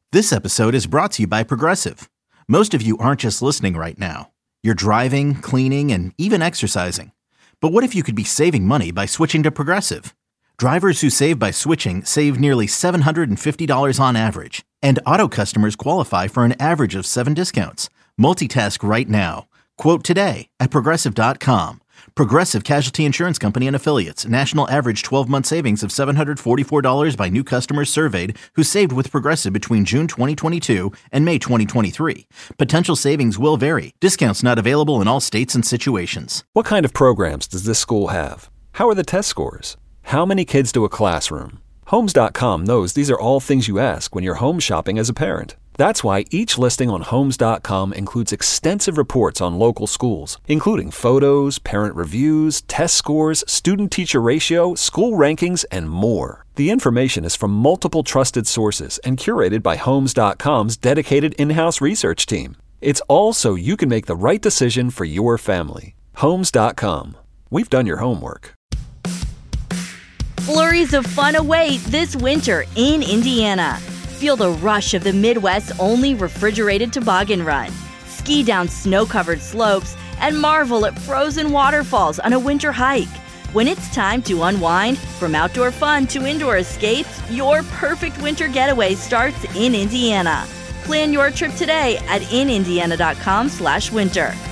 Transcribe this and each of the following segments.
This episode is brought to you by Progressive. Most of you aren't just listening right now. You're driving, cleaning, and even exercising. But what if you could be saving money by switching to Progressive? Drivers who save by switching save nearly $750 on average. And auto customers qualify for an average of 7 discounts. Multitask right now. Quote today at Progressive.com. Progressive Casualty Insurance Company and Affiliates. National average 12-month savings of $744 by new customers surveyed who saved with Progressive between June 2022 and May 2023. Potential savings will vary. Discounts not available in all states and situations. What kind of programs does this school have? How are the test scores? How many kids do a classroom? Homes.com knows these are all things you ask when you're home shopping as a parent. That's why each listing on Homes.com includes extensive reports on local schools, including photos, parent reviews, test scores, student-teacher ratio, school rankings, and more. The information is from multiple trusted sources and curated by Homes.com's dedicated in-house research team. It's all so you can make the right decision for your family. Homes.com. We've done your homework. Flurries of fun await this winter in Indiana. Feel the rush of the Midwest's only refrigerated toboggan run. Ski down snow-covered slopes and marvel at frozen waterfalls on a winter hike. When it's time to unwind, from outdoor fun to indoor escapes, your perfect winter getaway starts in Indiana. Plan your trip today at inindiana.com/winter.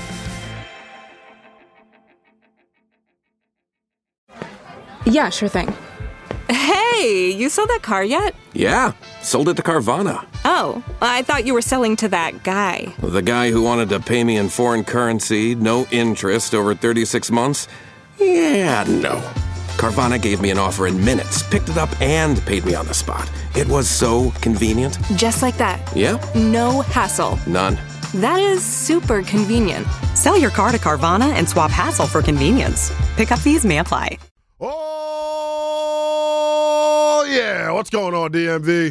Yeah, sure thing. Hey, you sold that car yet? Yeah, sold it to Carvana. Oh, I thought you were selling to that guy. The guy who wanted to pay me in foreign currency, no interest, over 36 months? Yeah, no. Carvana gave me an offer in minutes, picked it up, and paid me on the spot. It was so convenient. Just like that. Yeah? No hassle. None. That is super convenient. Sell your car to Carvana and swap hassle for convenience. Pickup fees may apply. Oh, yeah. What's going on, DMV?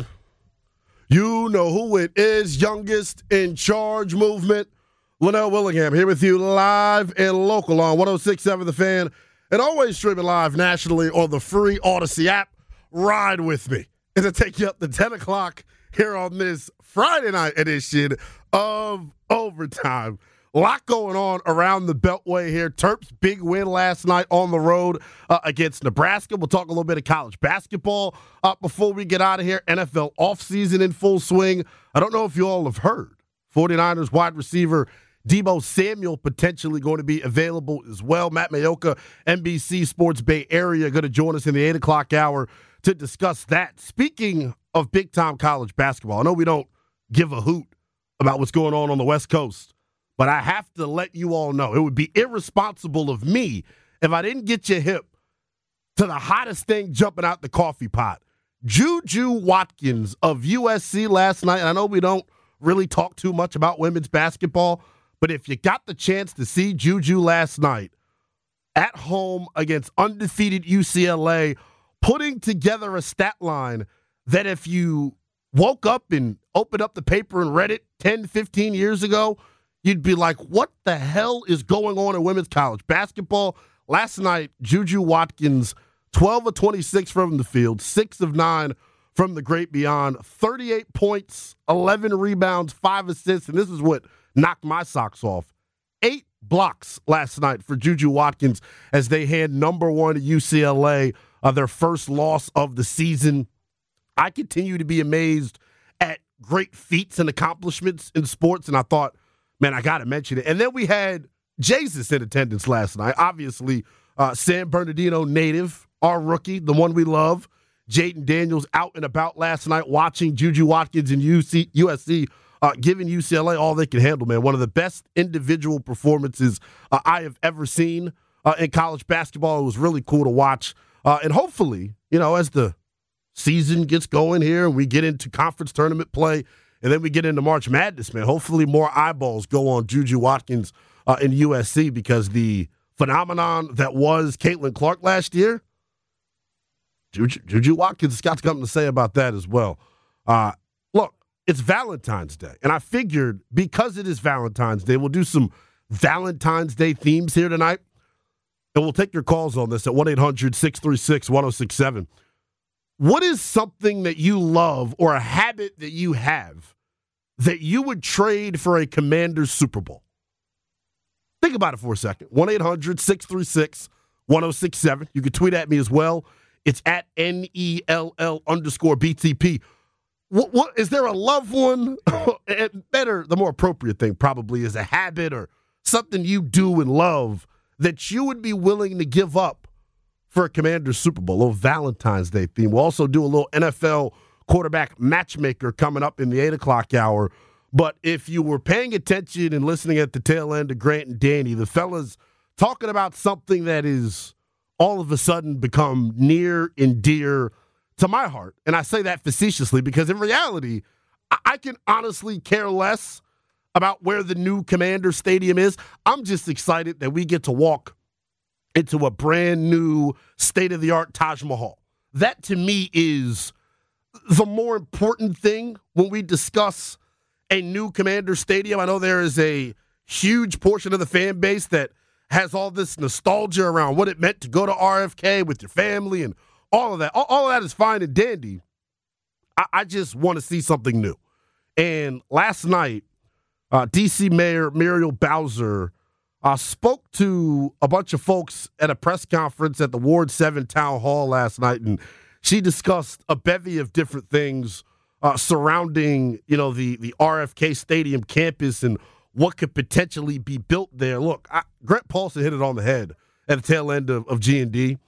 You know who it is. Youngest in charge movement. Linnell Willingham here with you live and local on 106.7 The Fan and always streaming live nationally on the free Odyssey app. Ride with me as I take you up to 10 o'clock here on this Friday night edition of Overtime. A lot going on around the Beltway here. Terps' big win last night on the road against Nebraska. We'll talk a little bit of college basketball before we get out of here. NFL offseason in full swing. I don't know if you all have heard. 49ers wide receiver Deebo Samuel potentially going to be available as well. Matt Mayoka, NBC Sports Bay Area, going to join us in the 8 o'clock hour to discuss that. Speaking of big-time college basketball, I know we don't give a hoot about what's going on the West Coast, but I have to let you all know it would be irresponsible of me if I didn't get you hip to the hottest thing jumping out the coffee pot. Juju Watkins of USC last night. And I know we don't really talk too much about women's basketball, but if you got the chance to see Juju last night at home against undefeated UCLA, putting together a stat line that if you woke up and opened up the paper and read it 10, 15 years ago, you'd be like, what the hell is going on in women's college basketball? Last night, Juju Watkins, 12 of 26 from the field, 6 of 9 from the great beyond, 38 points, 11 rebounds, 5 assists, and this is what knocked my socks off. 8 blocks last night for Juju Watkins as they hand number 1 UCLA their first loss of the season. I continue to be amazed at great feats and accomplishments in sports, and I thought, man, I got to mention it. And then we had Jesus in attendance last night. Obviously, San Bernardino native, our rookie, the one we love, Jaden Daniels, out and about last night watching Juju Watkins and USC giving UCLA all they can handle, man. One of the best individual performances I have ever seen in college basketball. It was really cool to watch. And hopefully, you know, as the season gets going here and we get into conference tournament play, and then we get into March Madness, man. Hopefully more eyeballs go on Juju Watkins in USC, because the phenomenon that was Caitlin Clark last year, Juju Watkins has got something to say about that as well. Look, it's Valentine's Day, and I figured because it is Valentine's Day, we'll do some Valentine's Day themes here tonight, and we'll take your calls on this at 1-800-636-1067. what is something that you love or a habit that you have that you would trade for a Commanders Super Bowl? Think about it for a second. 1-800-636-1067. You can tweet at me as well. It's at NELL_BTP. What is there a loved one? Better, the more appropriate thing probably is a habit or something you do and love that you would be willing to give up for a Commanders Super Bowl, a little Valentine's Day theme. We'll also do a little NFL quarterback matchmaker coming up in the 8 o'clock hour. But if you were paying attention and listening at the tail end of Grant and Danny, the fellas talking about something that is all of a sudden become near and dear to my heart. And I say that facetiously because in reality, I can honestly care less about where the new Commander Stadium is. I'm just excited that we get to walk into a brand new state-of-the-art Taj Mahal. That to me is the more important thing when we discuss a new Commander Stadium. I know there is a huge portion of the fan base that has all this nostalgia around what it meant to go to RFK with your family and all of that. All of that is fine and dandy. I just want to see something new. And last night, D.C. Mayor Muriel Bowser spoke to a bunch of folks at a press conference at the Ward 7 Town Hall last night, and she discussed a bevy of different things surrounding, the RFK Stadium campus and what could potentially be built there. Look, Grant Paulson hit it on the head at the tail end of G&D.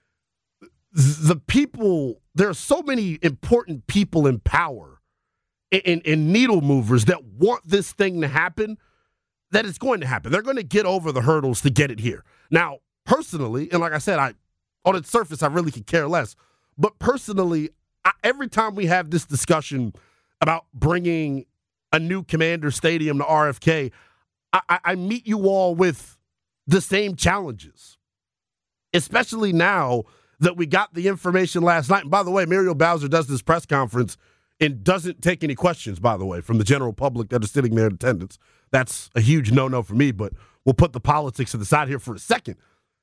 The people, there are so many important people in power and needle movers that want this thing to happen, that it's going to happen. They're going to get over the hurdles to get it here. Now, personally, and like I said, on its surface, I really could care less. But personally, every time we have this discussion about bringing a new Commander Stadium to RFK, I meet you all with the same challenges, especially now that we got the information last night. And by the way, Muriel Bowser does this press conference and doesn't take any questions, by the way, from the general public that are sitting there in attendance. That's a huge no-no for me, but we'll put the politics to the side here for a second.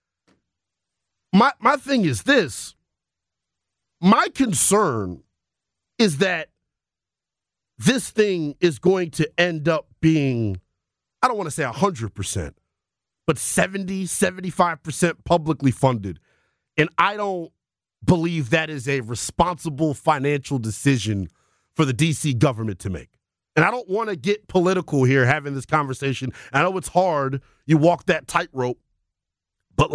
My thing is this. My concern is that this thing is going to end up being, I don't want to say 100%, but 70, 75% publicly funded. And I don't believe that is a responsible financial decision for the D.C. government to make. And I don't want to get political here having this conversation. I know it's hard. You walk that tightrope. But,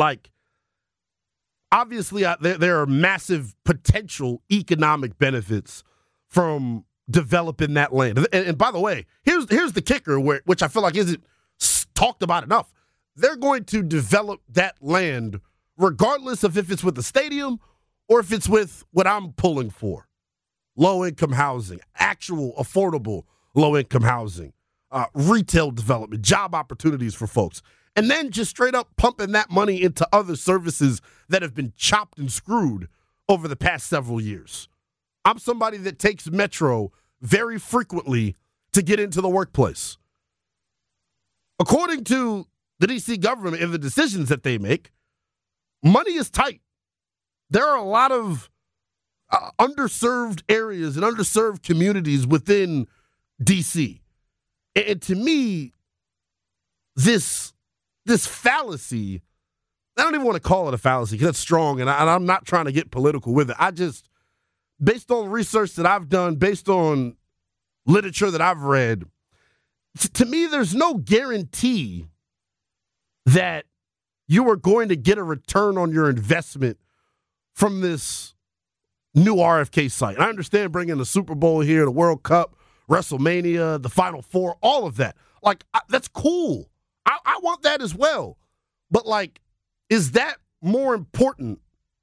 obviously there are massive potential economic benefits from developing that land. And by the way, here's the kicker, which I feel like isn't talked about enough. They're going to develop that land regardless of if it's with the stadium or if it's with what I'm pulling for. Low-income housing, actual affordable low-income housing, retail development, job opportunities for folks. And then just straight up pumping that money into other services that have been chopped and screwed over the past several years. I'm somebody that takes Metro very frequently to get into the workplace. According to the D.C. government and the decisions that they make, money is tight. There are a lot of underserved areas and underserved communities within D.C. And to me, this fallacy, I don't even want to call it a fallacy because that's strong, and I'm not trying to get political with it. I just, based on research that I've done, based on literature that I've read, to me, there's no guarantee that you are going to get a return on your investment from this new RFK site. And I understand bringing the Super Bowl here, the World Cup, WrestleMania, the Final Four, all of that. That's cool. I want that as well. But, is that more important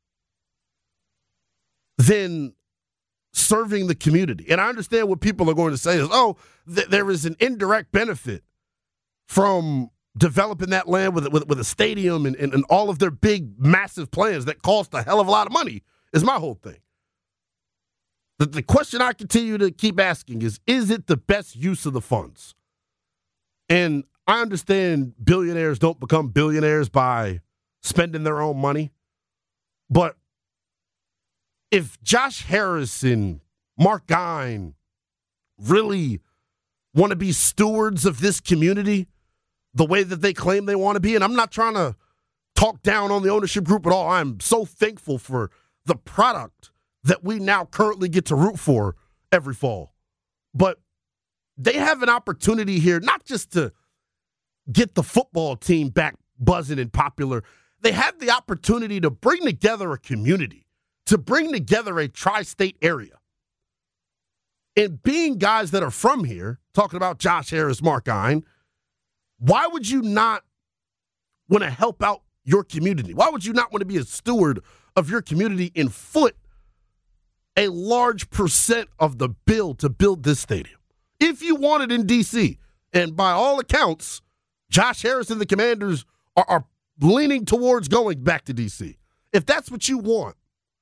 than serving the community? And I understand what people are going to say is, there is an indirect benefit from developing that land with a stadium and all of their big, massive plans that cost a hell of a lot of money, is my whole thing. The question I continue to keep asking is it the best use of the funds? And I understand billionaires don't become billionaires by spending their own money, but if Josh Harris and Mark Gein really want to be stewards of this community the way that they claim they want to be, and I'm not trying to talk down on the ownership group at all. I'm so thankful for the product that we now currently get to root for every fall. But they have an opportunity here not just to get the football team back buzzing and popular. They have the opportunity to bring together a community, to bring together a tri-state area. And being guys that are from here, talking about Josh Harris, Mark Gein, why would you not want to help out your community? Why would you not want to be a steward of your community and foot a large percent of the bill to build this stadium? If you want it in D.C., and by all accounts, Josh Harris and the Commanders are leaning towards going back to D.C. If that's what you want,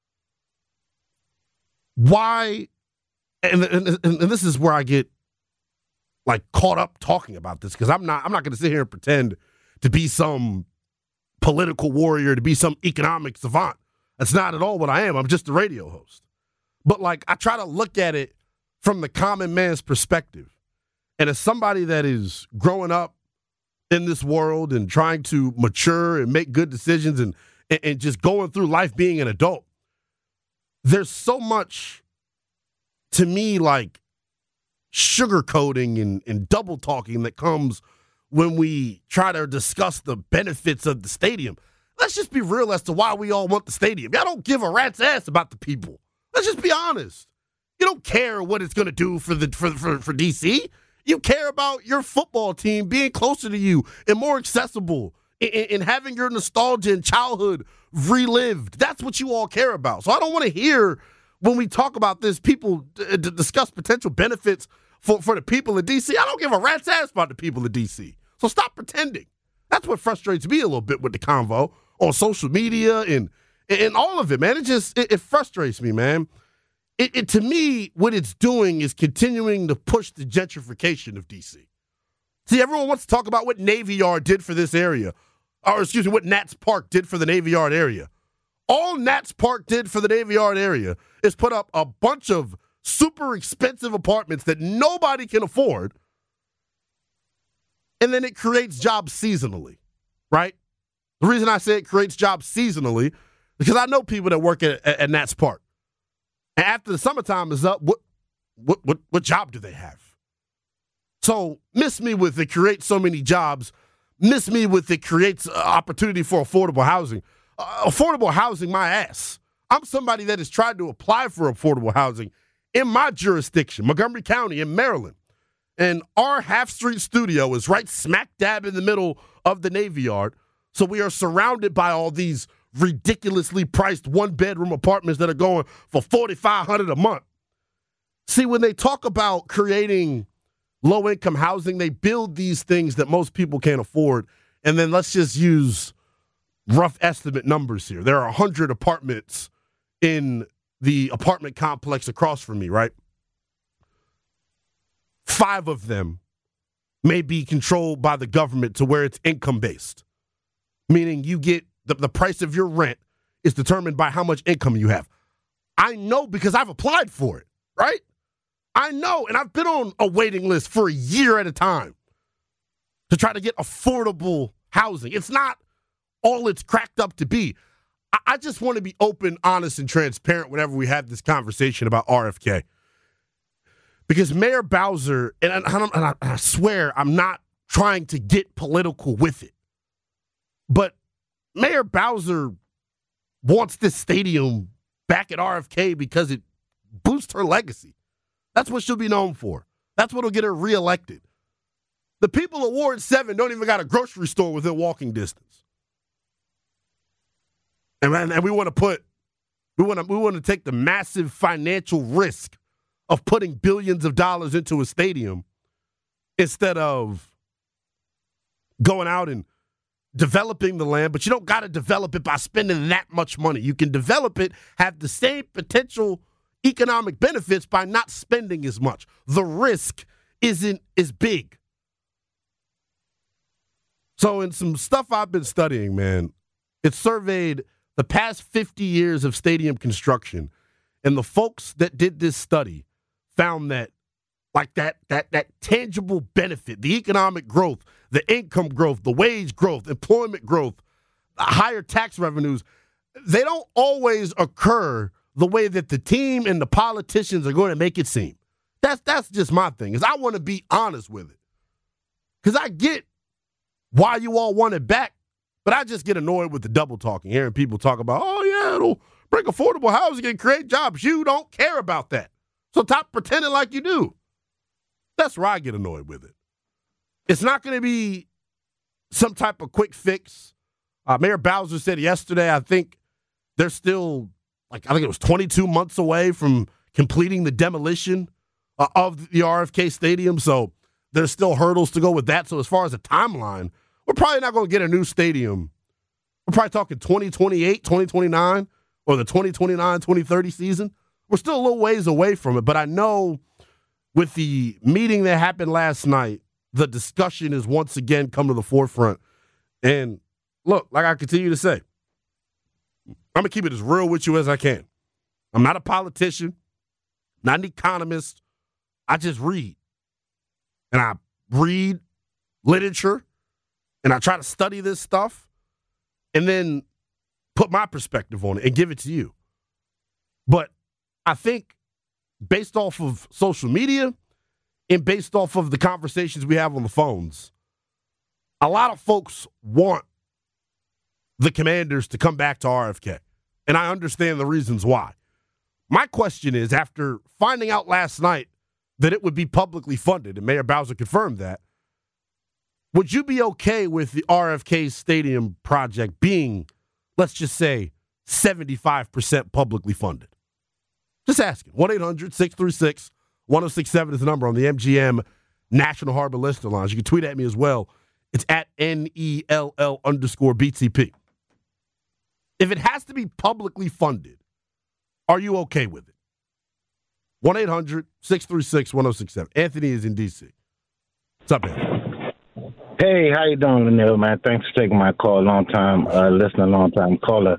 why? And this is where I get like caught up talking about this, because I'm not going to sit here and pretend to be some political warrior, to be some economic savant. That's not at all what I am. I'm just a radio host. But like, I try to look at it from the common man's perspective. And as somebody that is growing up in this world and trying to mature and make good decisions and just going through life being an adult, there's so much, to me, like sugarcoating and double talking that comes when we try to discuss the benefits of the stadium. Let's just be real as to why we all want the stadium. Y'all don't give a rat's ass about the people. Let's just be honest. You don't care what it's going to do for DC. You care about your football team being closer to you and more accessible and having your nostalgia and childhood relived. That's what you all care about. So I don't want to hear, when we talk about this, people discuss potential benefits for the people of D.C. I don't give a rat's ass about the people of D.C. So stop pretending. That's what frustrates me a little bit with the convo on social media and all of it, man. It frustrates me, man. It to me, what it's doing is continuing to push the gentrification of D.C. See, everyone wants to talk about what Navy Yard did for this area. Or, excuse me, what Nats Park did for the Navy Yard area. All Nats Park did for the Navy Yard area is put up a bunch of super expensive apartments that nobody can afford, and then it creates jobs seasonally, right? The reason I say it creates jobs seasonally, because I know people that work at Nats Park. And after the summertime is up, what job do they have? So miss me with it creates so many jobs. Miss me with it creates opportunity for affordable housing. Affordable housing, my ass. I'm somebody that has tried to apply for affordable housing in my jurisdiction, Montgomery County in Maryland. And our half-street studio is right smack dab in the middle of the Navy Yard. So we are surrounded by all these ridiculously priced one-bedroom apartments that are going for $4,500 a month. See, when they talk about creating low-income housing, they build these things that most people can't afford. And then let's just use rough estimate numbers here. There are 100 apartments in the apartment complex across from me, right? 5 of them may be controlled by the government to where it's income-based, meaning you get the price of your rent is determined by how much income you have. I know because I've applied for it, right? I know, and I've been on a waiting list for a year at a time to try to get affordable housing. It's not all it's cracked up to be. I just want to be open, honest, and transparent whenever we have this conversation about RFK. Because Mayor Bowser, and I swear I'm not trying to get political with it, but Mayor Bowser wants this stadium back at RFK because it boosts her legacy. That's what she'll be known for. That's what will get her reelected. The people of Ward 7 don't even got a grocery store within walking distance. And we want to take the massive financial risk of putting billions of dollars into a stadium instead of going out and developing the land. But you don't got to develop it by spending that much money. You can develop it, have the same potential economic benefits by not spending as much. The risk isn't as big. So in some stuff I've been studying, man, it surveyed the past 50 years of stadium construction, And the folks that did this study found that like that tangible benefit, the economic growth, the income growth, the wage growth, employment growth, higher tax revenues, they don't always occur the way that the team and the politicians are going to make it seem. That's just my thing, is I want to be honest with it. Because I get why you all want it back, but I just get annoyed with the double talking, hearing people talk about, oh, yeah, it'll bring affordable housing and create jobs. You don't care about that. So stop pretending like you do. That's where I get annoyed with it. It's not going to be some type of quick fix. Mayor Bowser said yesterday, I think they're still, I think it was 22 months away from completing the demolition of the RFK Stadium. So there's still hurdles to go with that. So as far as a timeline, we're probably not going to get a new stadium. We're probably talking 2028, 2029, or the 2029, 2030 season. We're still a little ways away from it. But I know with the meeting that happened last night, the discussion is once again come to the forefront. And look, like I continue to say, I'm going to keep it as real with you as I can. I'm not a politician, not an economist. I just read. And I read literature, and I try to study this stuff, and then put my perspective on it and give it to you. But I think based off of social media and based off of the conversations we have on the phones, a lot of folks want the Commanders to come back to RFK. And I understand the reasons why. My question is, after finding out last night that it would be publicly funded, and Mayor Bowser confirmed that, would you be okay with the RFK Stadium project being, let's just say, 75% publicly funded? Just asking. 1-800-636-1067 is the number on the MGM National Harbor Listener Lines. You can tweet at me as well. It's at NELL_BTP. If it has to be publicly funded, are you okay with it? 1-800-636-1067. Anthony is in D.C. What's up, Anthony? Hey, how you doing, Lanil, man? Thanks for taking my call. Long time listener, long time caller.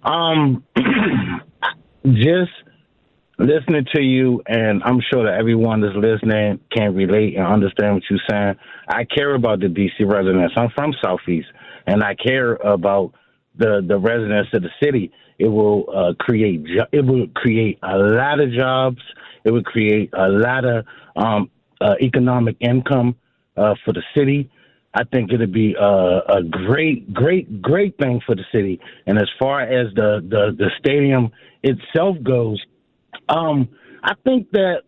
Just listening to you, and I'm sure that everyone that's listening can relate and understand what you're saying. I care about the D.C. residents. I'm from Southeast, and I care about the residents of the city. It will create a lot of jobs. It would create a lot of economic income for the city. I think it'd be a great thing for the city. And as far as the stadium itself goes, I think that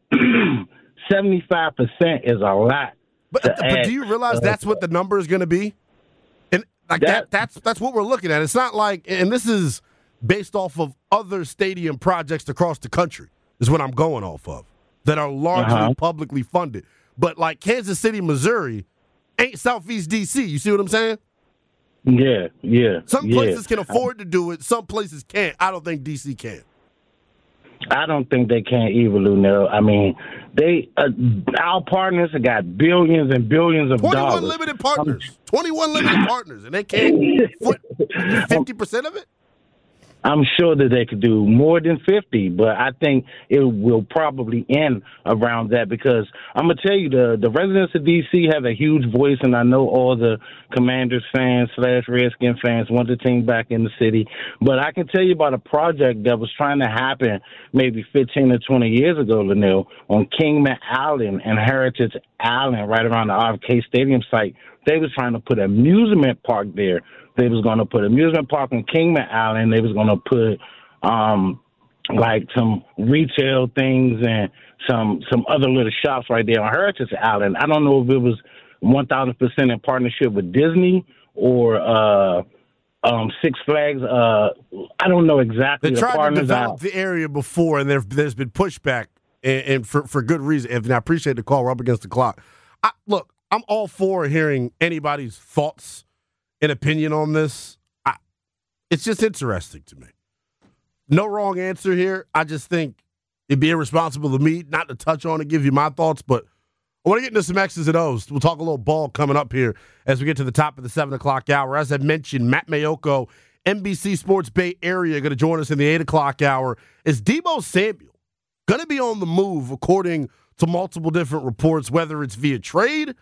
75% is a lot. But do you realize that's what the number is going to be? And like that's what we're looking at. It's not like, and this is based off of other stadium projects across the country, is what I'm going off of, that are largely publicly funded. But like Kansas City, Missouri, ain't Southeast D.C. You see what I'm saying? Yeah. Some places can afford to do it. Some places can't. I don't think D.C. can. I don't think they can either, Lunel. I mean, our partners have got billions and billions of 21 dollars. 21 limited partners, and they can't foot 50% of it? I'm sure that they could do more than 50, but I think it will probably end around that, because I'm going to tell you, the residents of D.C. have a huge voice, and I know all the Commanders fans / Redskin fans want the team back in the city. But I can tell you about a project that was trying to happen maybe 15 or 20 years ago, Lanil, on Kingman Island and Heritage Island, right around the RFK Stadium site. They was trying to put an amusement park there. They was going to put amusement park on Kingman Island. They was going to put like some retail things and some other little shops right there on Heritage Island. I don't know if it was 1,000% in partnership with Disney or Six Flags. I don't know exactly. They tried to develop the area before, and there's been pushback, and for good reason. Anthony, I appreciate the call. We're up against the clock. Look, I'm all for hearing anybody's thoughts and opinion on this. It's just interesting to me. No wrong answer here. I just think it'd be irresponsible of me not to touch on and give you my thoughts, but I want to get into some X's and O's. We'll talk a little ball coming up here as we get to the top of the 7 o'clock hour. As I mentioned, Matt Maiocco NBC Sports Bay Area, going to join us in the 8 o'clock hour. Is Deebo Samuel going to be on the move, according to multiple different reports, whether it's via trade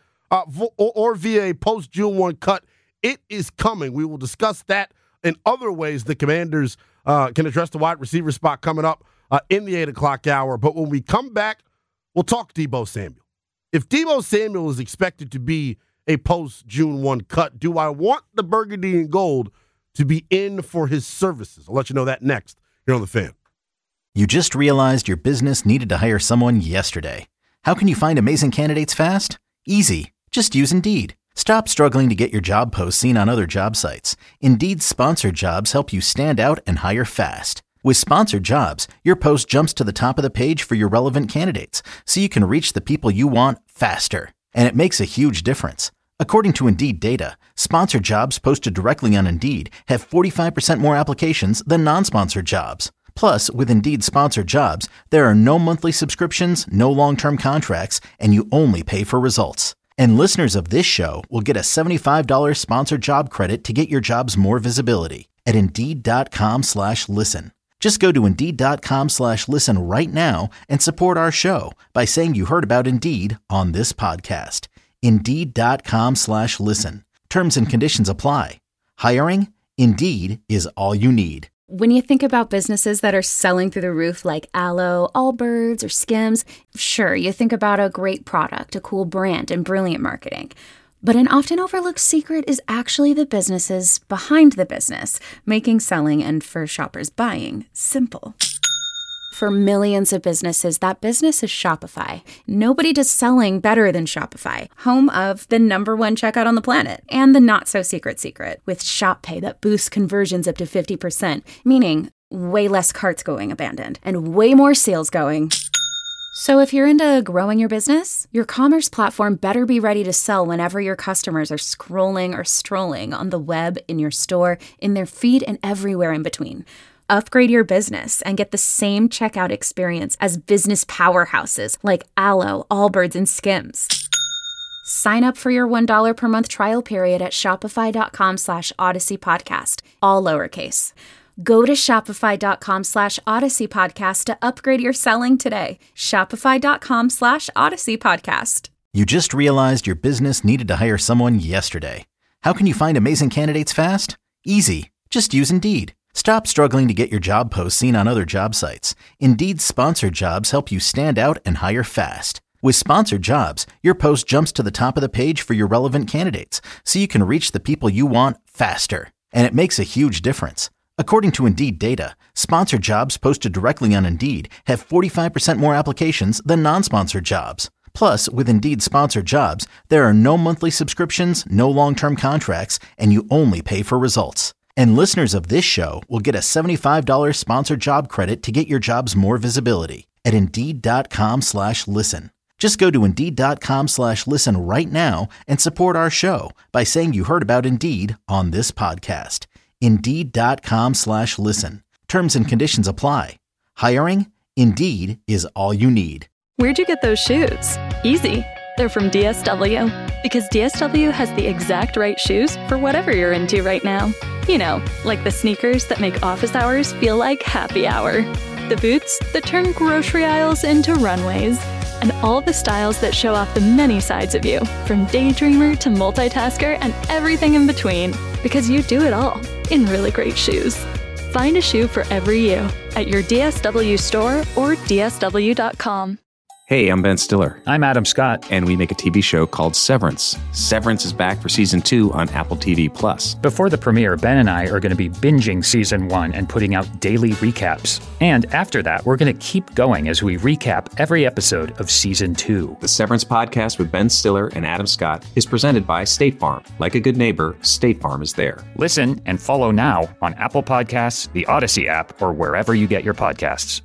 or via a post-June 1 cut? It is coming. We will discuss that and other ways the Commanders can address the wide receiver spot coming up in the 8 o'clock hour. But when we come back, we'll talk Deebo Samuel. If Deebo Samuel is expected to be a post-June 1 cut, do I want the burgundy and gold to be in for his services? I'll let you know that next here on The Fan. You just realized your business needed to hire someone yesterday. How can you find amazing candidates fast? Easy. Just use Indeed. Stop struggling to get your job posts seen on other job sites. Indeed's sponsored jobs help you stand out and hire fast. With sponsored jobs, your post jumps to the top of the page for your relevant candidates, so you can reach the people you want faster. And it makes a huge difference. According to Indeed data, sponsored jobs posted directly on Indeed have 45% more applications than non-sponsored jobs. Plus, with Indeed sponsored jobs, there are no monthly subscriptions, no long-term contracts, and you only pay for results. And listeners of this show will get a $75 sponsored job credit to get your jobs more visibility at Indeed.com/listen. Just go to Indeed.com/listen right now and support our show by saying you heard about Indeed on this podcast. Indeed.com/listen. Terms and conditions apply. Hiring? Indeed is all you need. When you think about businesses that are selling through the roof like Aloe, Allbirds, or Skims, sure, you think about a great product, a cool brand, and brilliant marketing. But an often overlooked secret is actually the businesses behind the business, making selling and, for shoppers, buying simple. For millions of businesses, that business is Shopify. Nobody does selling better than Shopify, home of the #1 checkout on the planet and the not-so-secret secret with Shop Pay that boosts conversions up to 50%, meaning way less carts going abandoned and way more sales going. So if you're into growing your business, your commerce platform better be ready to sell whenever your customers are scrolling or strolling on the web, in your store, in their feed, and everywhere in between. Upgrade your business and get the same checkout experience as business powerhouses like Aloe, Allbirds, and Skims. Sign up for your $1 per month trial period at shopify.com/Odyssey Podcast, all lowercase. Go to shopify.com/Odyssey Podcast to upgrade your selling today. Shopify.com/Odyssey Podcast. You just realized your business needed to hire someone yesterday. How can you find amazing candidates fast? Easy. Just use Indeed. Stop struggling to get your job posts seen on other job sites. Indeed's sponsored jobs help you stand out and hire fast. With sponsored jobs, your post jumps to the top of the page for your relevant candidates, so you can reach the people you want faster. And it makes a huge difference. According to Indeed data, sponsored jobs posted directly on Indeed have 45% more applications than non-sponsored jobs. Plus, with Indeed sponsored jobs, there are no monthly subscriptions, no long-term contracts, and you only pay for results. And listeners of this show will get a $75 sponsored job credit to get your jobs more visibility at Indeed.com/listen. Just go to Indeed.com/listen right now and support our show by saying you heard about Indeed on this podcast. Indeed.com/listen. Terms and conditions apply. Hiring? Indeed is all you need. Where'd you get those shoes? Easy. They're from DSW. Because DSW has the exact right shoes for whatever you're into right now. You know, like the sneakers that make office hours feel like happy hour. The boots that turn grocery aisles into runways. And all the styles that show off the many sides of you, from daydreamer to multitasker and everything in between. Because you do it all in really great shoes. Find a shoe for every you at your DSW store or DSW.com. Hey, I'm Ben Stiller. I'm Adam Scott. And we make a TV show called Severance. Severance is back for Season 2 on Apple TV+. Before the premiere, Ben and I are going to be binging Season 1 and putting out daily recaps. And after that, we're going to keep going as we recap every episode of Season 2. The Severance podcast with Ben Stiller and Adam Scott is presented by State Farm. Like a good neighbor, State Farm is there. Listen and follow now on Apple Podcasts, the Odyssey app, or wherever you get your podcasts.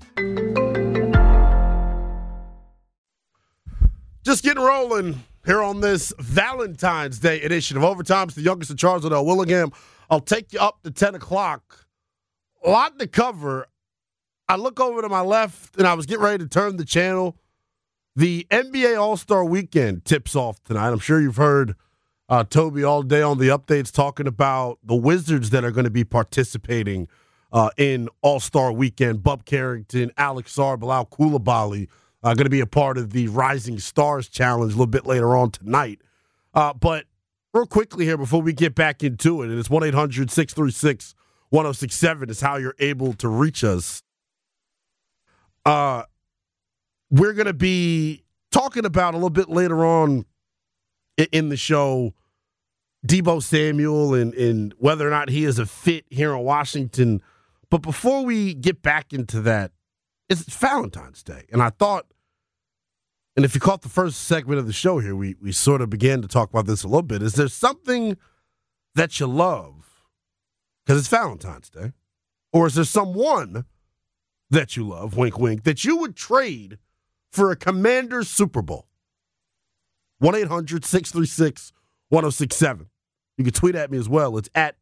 Just getting rolling here on this Valentine's Day edition of Overtime. It's the youngest in charge, Linnell Willingham. I'll take you up to 10 o'clock. A lot to cover. I look over to my left, and I was getting ready to turn the channel. The NBA All-Star Weekend tips off tonight. I'm sure you've heard Toby all day on the updates talking about the Wizards that are going to be participating in All-Star Weekend. Bub Carrington, Alex Sarr, Bilal Coulibaly going to be a part of the Rising Stars Challenge a little bit later on tonight. But real quickly here before we get back into it, and it's 1-800-636-1067 is how you're able to reach us. We're going to be talking about a little bit later on in the show Deebo Samuel and whether or not he is a fit here in Washington. But before we get back into that, it's Valentine's Day. And I thought, and if you caught the first segment of the show here, we sort of began to talk about this a little bit. Is there something that you love because it's Valentine's Day? Or is there someone that you love, wink, wink, that you would trade for a Commanders Super Bowl? 1-800-636-1067. You can tweet at me as well. It's at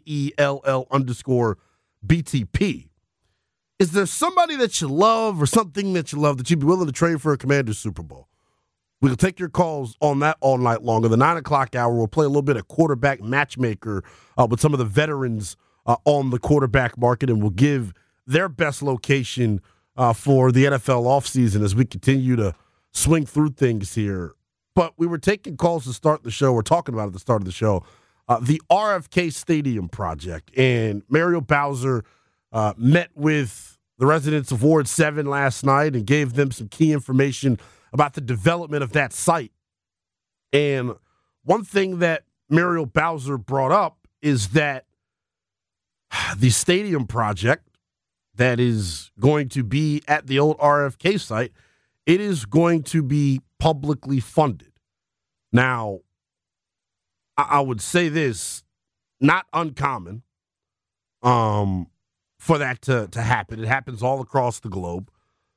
NELL_BTP. Is there somebody that you love or something that you love that you'd be willing to trade for a Commanders Super Bowl? We'll take your calls on that all night long. In the 9 o'clock hour, we'll play a little bit of quarterback matchmaker with some of the veterans on the quarterback market, and we'll give their best location for the NFL offseason as we continue to swing through things here. But we were taking calls to start the show. We're talking about at the start of the show, the RFK Stadium project. And Mario Bowser met with the residents of Ward 7 last night and gave them some key information about the development of that site. And one thing that Mario Bowser brought up is that the stadium project that is going to be at the old RFK site, it is going to be publicly funded. Now, I would say this, not uncommon for that to happen. It happens all across the globe.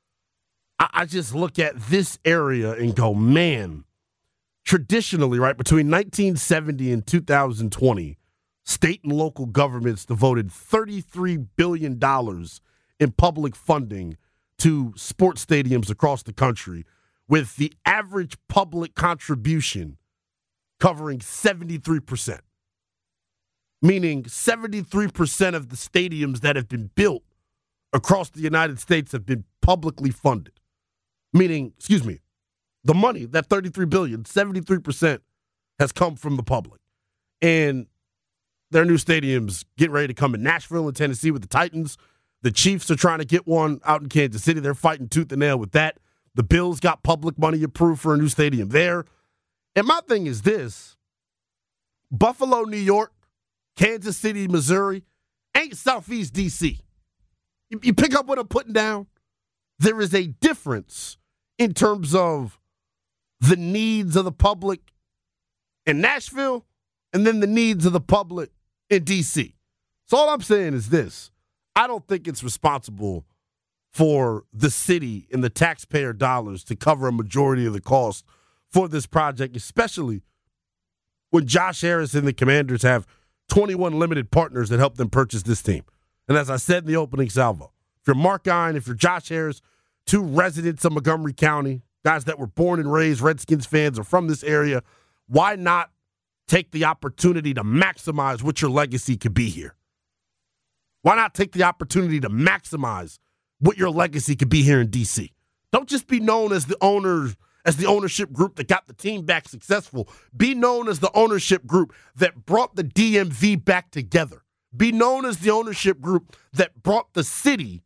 I just look at this area and go, man, traditionally, right, between 1970 and 2020, state and local governments devoted $33 billion in public funding to sports stadiums across the country, with the average public contribution covering 73%. Meaning 73% of the stadiums that have been built across the United States have been publicly funded. Meaning, the money, that $33 billion, 73% has come from the public. And their new stadiums getting ready to come in Nashville and Tennessee with the Titans. The Chiefs are trying to get one out in Kansas City. They're fighting tooth and nail with that. The Bills got public money approved for a new stadium there. And my thing is this: Buffalo, New York, Kansas City, Missouri, ain't Southeast D.C. You pick up what I'm putting down? There is a difference in terms of the needs of the public in Nashville and then the needs of the public in D.C. So all I'm saying is this: I don't think it's responsible for the city and the taxpayer dollars to cover a majority of the cost for this project, especially when Josh Harris and the Commanders have 21 limited partners that help them purchase this team. And as I said in the opening salvo, if you're Mark Guine, if you're Josh Harris, two residents of Montgomery County, guys that were born and raised Redskins fans are from this area, why not take the opportunity to maximize what your legacy could be here? Why not take the opportunity to maximize what your legacy could be here in D.C.? Don't just be known as the owners, as the ownership group that got the team back successful. Be known as the ownership group that brought the DMV back together. Be known as the ownership group that brought the city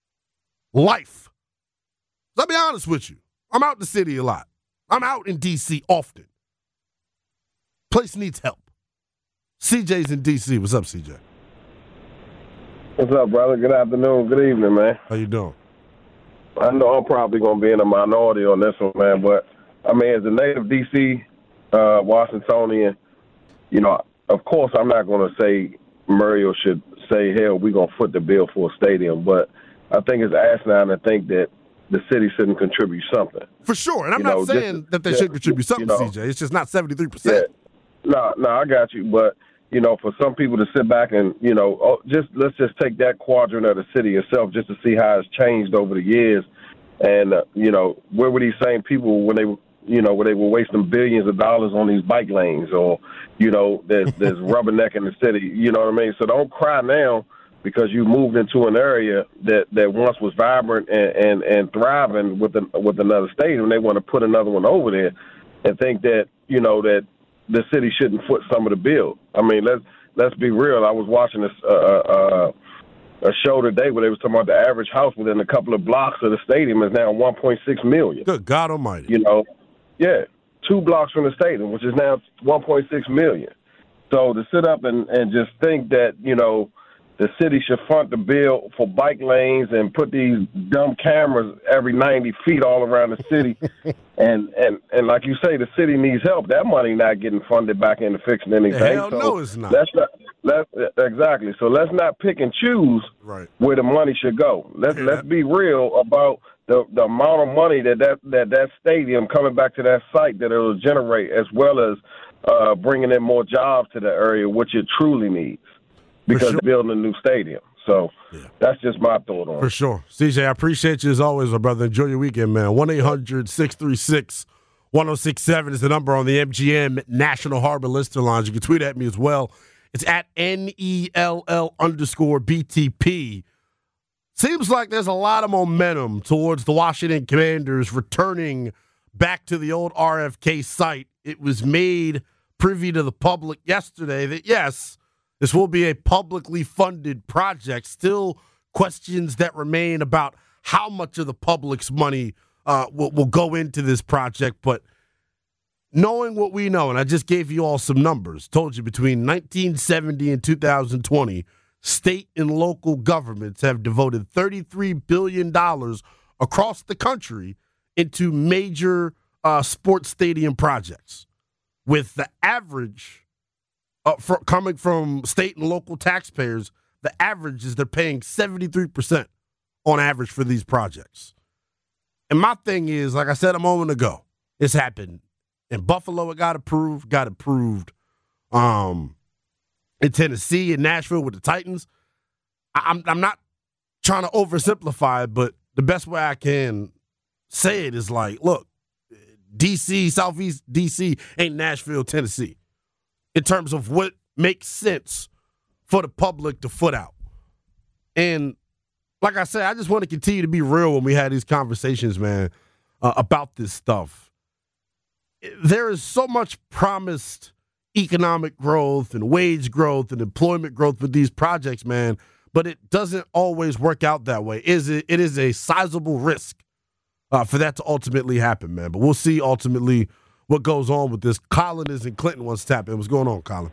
life. Let me be honest with you. I'm out in the city a lot. I'm out in D.C. often. Place needs help. CJ's in D.C. What's up, CJ? What's up, brother? Good afternoon. Good evening, man. How you doing? I know I'm probably going to be in a minority on this one, man, but, I mean, as a native D.C. Washingtonian, you know, of course I'm not going to say Mario should say, hell, we're going to foot the bill for a stadium, but I think it's asinine to think that the city shouldn't contribute something. For sure, and I'm not saying that they should contribute something, CJ. It's just not 73%. Yeah. No, I got you, but, you know, for some people to sit back and, you know, let's just take that quadrant of the city itself just to see how it's changed over the years. And, you know, where were these same people when they where they were wasting billions of dollars on these bike lanes, or, there's rubbernecking the city. You know what I mean? So don't cry now because you moved into an area that once was vibrant and thriving with another stadium. They want to put another one over there and think that, that the city shouldn't foot some of the bill. I mean, let's be real. I was watching a show today where they was talking about the average house within a couple of blocks of the stadium is now $1.6 million. Good God Almighty! 2 blocks from the stadium, which is now $1.6 million. So to sit up and just think that the city should front the bill for bike lanes and put these dumb cameras every 90 feet all around the city, and like you say, the city needs help. That money not getting funded back into fixing anything. Hell no, it's not. Exactly. So let's not pick and choose where the money should go. Let's be real about the amount of money that stadium coming back to that site that it'll generate, as well as bringing in more jobs to the area, which it truly needs. Because they're building a new stadium. So that's just my thought on it. For sure. CJ, I appreciate you as always, my brother. Enjoy your weekend, man. 1-800-636-1067 is the number on the MGM National Harbor Lister Lounge. You can tweet at me as well. It's at NELL_BTP. Seems like there's a lot of momentum towards the Washington Commanders returning back to the old RFK site. It was made privy to the public yesterday that, yes, this will be a publicly funded project. Still questions that remain about how much of the public's money will go into this project. But knowing what we know, and I just gave you all some numbers, told you between 1970 and 2020, state and local governments have devoted $33 billion across the country into major sports stadium projects, with the average coming from state and local taxpayers, the average is they're paying 73% on average for these projects. And my thing is, like I said a moment ago, this happened in Buffalo. It got approved in Tennessee, in Nashville with the Titans. I'm not trying to oversimplify it, but the best way I can say it is like, look, D.C., Southeast D.C. ain't Nashville, Tennessee, in terms of what makes sense for the public to foot out. And like I said, I just want to continue to be real when we have these conversations, man, about this stuff. There is so much promised economic growth and wage growth and employment growth with these projects, man, but it doesn't always work out that way. It is a sizable risk for that to ultimately happen, man. But we'll see ultimately what goes on with this. Colin is in Clinton wants to tap in. What's going on, Colin?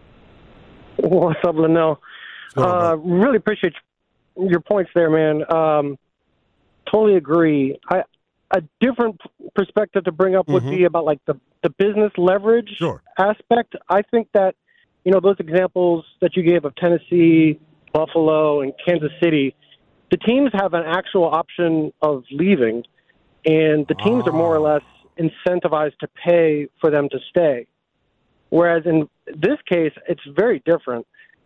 What's up, Linnell? Really appreciate your points there, man. Totally agree. A different perspective to bring up would be about like the business leverage aspect. I think that, those examples that you gave of Tennessee, Buffalo, and Kansas City, the teams have an actual option of leaving, and the teams are more or less incentivized to pay for them to stay. Whereas in this case, it's very different.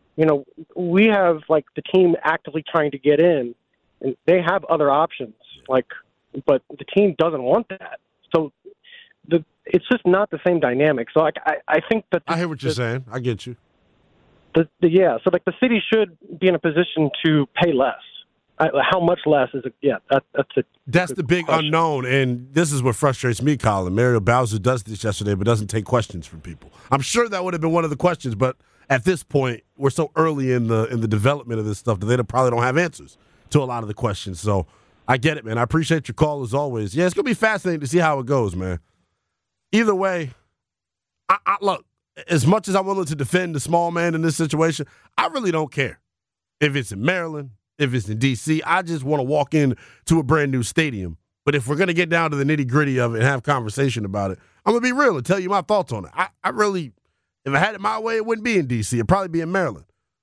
We have like the team actively trying to get in, and they have other options, but the team doesn't want that. So it's just not the same dynamic. So I think that I hear what you're saying. I get you. So the city should be in a position to pay less. How much less is it? Yeah, that's the big question. Unknown, and this is what frustrates me, Colin. Mario Bowser does this yesterday, but doesn't take questions from people. I'm sure that would have been one of the questions, but at this point, we're so early in the development of this stuff that they probably don't have answers to a lot of the questions. So I get it, man. I appreciate your call as always. Yeah, it's gonna be fascinating to see how it goes, man. Either way, I look, as much as I'm willing to defend the small man in this situation, I really don't care if it's in Maryland, if it's in D.C. I just want to walk in to a brand new stadium. But if we're going to get down to the nitty-gritty of it and have conversation about it, I'm going to be real and tell you my thoughts on it. I really, if I had it my way, it wouldn't be in D.C. It'd probably be in Maryland.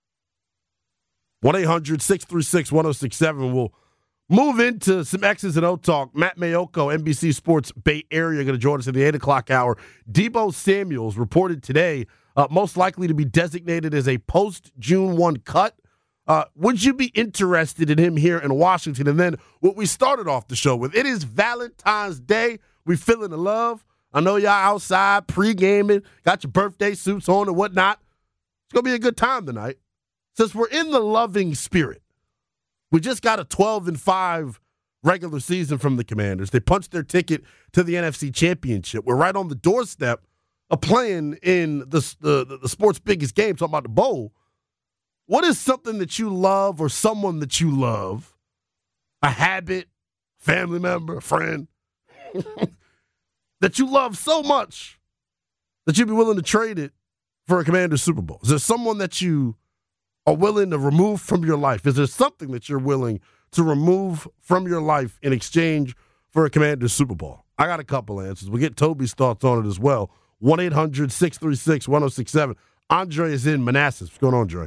1-800-636-1067. We'll move into some X's and O talk. Matt Mayoko, NBC Sports Bay Area, going to join us at the 8 o'clock hour. Deebo Samuels reported today most likely to be designated as a post-June 1 cut. Would you be interested in him here in Washington? And then what we started off the show with, it is Valentine's Day. We feeling the love. I know y'all outside pre-gaming, got your birthday suits on and whatnot. It's going to be a good time tonight. Since we're in the loving spirit, we just got a 12-5 regular season from the Commanders. They punched their ticket to the NFC Championship. We're right on the doorstep of playing in the sport's biggest game, talking about the bowl. What is something that you love or someone that you love, a habit, family member, a friend, that you love so much that you'd be willing to trade it for a Commanders Super Bowl? Is there someone that you are willing to remove from your life? Is there something that you're willing to remove from your life in exchange for a Commanders Super Bowl? I got a couple answers. We'll get Toby's thoughts on it as well. 1-800-636-1067. Andre is in Manassas. What's going on, Dre?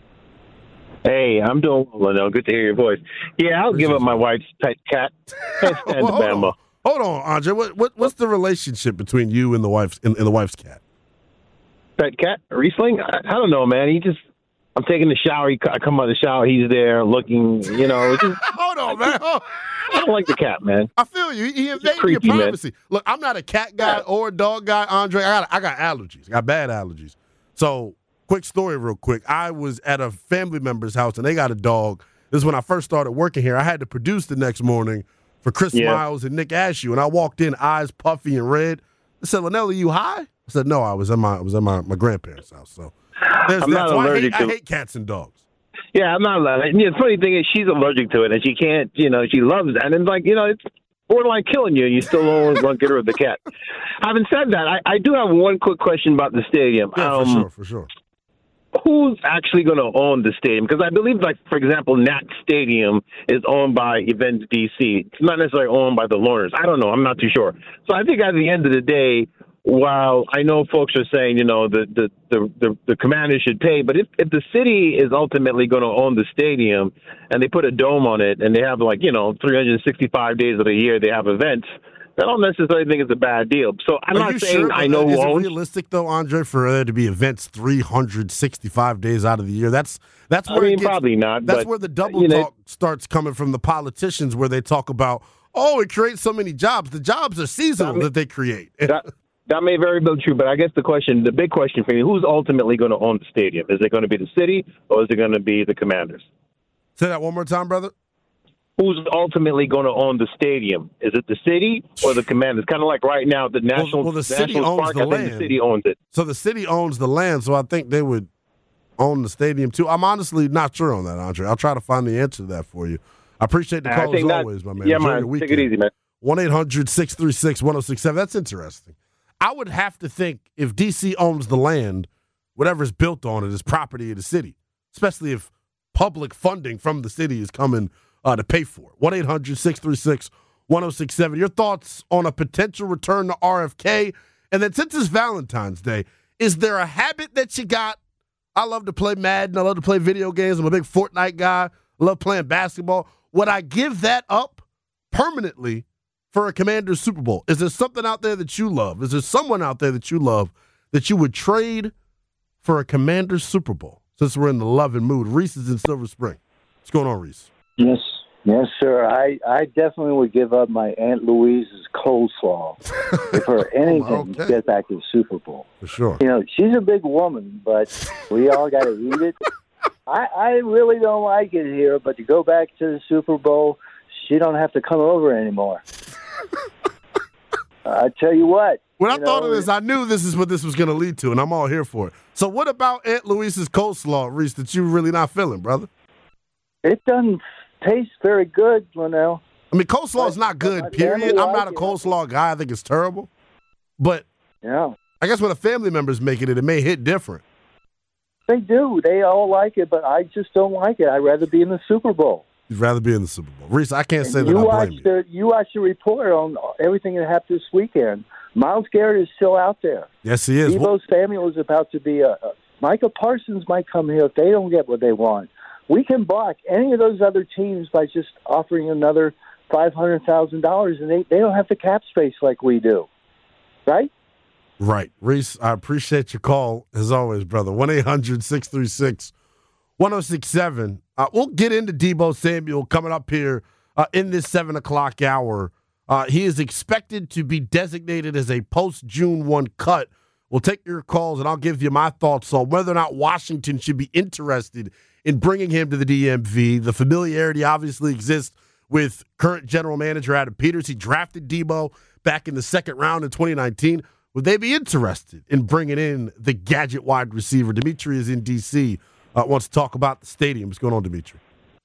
Hey, I'm doing well, Linnell. Good to hear your voice. Yeah, I'll give up my wife's pet cat. Can't stand Bama. Hold on, Andre. What's the relationship between you and the wife's cat? Pet cat? Riesling? I don't know, man. I'm taking the shower. I come out of the shower. He's there looking, It's just, hold on, man. I don't like the cat, man. I feel you. He invaded creepy, your privacy. Man. Look, I'm not a cat guy or a dog guy, Andre. I got allergies. I got bad allergies. So, quick story real quick. I was at a family member's house, and they got a dog. This is when I first started working here. I had to produce the next morning for Chris Miles and Nick Ashew, and I walked in, eyes puffy and red. I said, Linnell, are you high? I said, no, I was at my grandparents' house. So I'm not allergic to I hate cats and dogs. Yeah, I'm not allergic. The funny thing is she's allergic to it, and she can't, she loves it. And it's like, it's borderline killing you, and you still don't want to get rid of the cat. Having said that, I do have one quick question about the stadium. Yeah, for sure. Who's actually going to own the stadium? Because I believe, for example, Nat Stadium is owned by Events DC. It's not necessarily owned by the Lorners. I don't know. I'm not too sure. So I think at the end of the day, while I know folks are saying, the Commanders should pay, but if the city is ultimately going to own the stadium and they put a dome on it and they have 365 days of the year they have events, I don't necessarily think it's a bad deal. So I'm not saying I know who owns. Is it realistic though, Andre, for there to be events 365 days out of the year? That's where probably not. That's where the double talk starts coming from the politicians, where they talk about, it creates so many jobs. The jobs are seasonal that they create. That may very well be true, but I guess the big question for me, who's ultimately going to own the stadium? Is it going to be the city or is it going to be the Commanders? Say that one more time, brother. Who's ultimately going to own the stadium? Is it the city or the Commanders? Kind of like right now, the National the city owns Park, the I land. think the city owns it. So the city owns the land, so I think they would own the stadium too. I'm honestly not sure on that, Andre. I'll try to find the answer to that for you. I appreciate the call as always, my man. Yeah, man. Take it easy, man. 1-800-636-1067. That's interesting. I would have to think if DC owns the land, whatever's built on it is property of the city, especially if public funding from the city is coming to pay for it. 1-800-636-1067. Your thoughts on a potential return to RFK? And then since it's Valentine's Day, is there a habit that you got? I love to play Madden. I love to play video games. I'm a big Fortnite guy. I love playing basketball. Would I give that up permanently for a Commanders Super Bowl? Is there something out there that you love? Is there someone out there that you love that you would trade for a Commanders Super Bowl? Since we're in the loving mood. Reese is in Silver Spring. What's going on, Reese? Yes, sir. I definitely would give up my Aunt Louise's coleslaw for anything to get back to the Super Bowl. For sure. She's a big woman, but we all got to eat it. I really don't like it here, but to go back to the Super Bowl, she don't have to come over anymore. I tell you what. When I thought of this, I knew this is what this was going to lead to, and I'm all here for it. So what about Aunt Louise's coleslaw, Reese, that you really not feeling, brother? It doesn't taste very good, Linnell. I mean, coleslaw is not good, period. I'm not a coleslaw guy. I think it's terrible. But yeah, I guess when a family member's making it, it may hit different. They do. They all like it, but I just don't like it. I'd rather be in the Super Bowl. You'd rather be in the Super Bowl. Reese, I can't say that I blame you. You watched the report on everything that happened this weekend. Myles Garrett is still out there. Yes, he is. Deebo Samuel is about to be Micah Parsons might come here if they don't get what they want. We can block any of those other teams by just offering another $500,000, and they don't have the cap space like we do. Right? Right. Reese, I appreciate your call, as always, brother. 1-800-636-1067. We'll get into Deebo Samuel coming up here in this 7 o'clock hour He is expected to be designated as a post-June 1 cut. We'll take your calls, and I'll give you my thoughts on whether or not Washington should be interested in bringing him to the DMV. The familiarity obviously exists with current general manager Adam Peters. He drafted Debo back in the second round in 2019. Would they be interested in bringing in the gadget wide receiver? Dimitri is in D.C., wants to talk about the stadium. What's going on, Dimitri?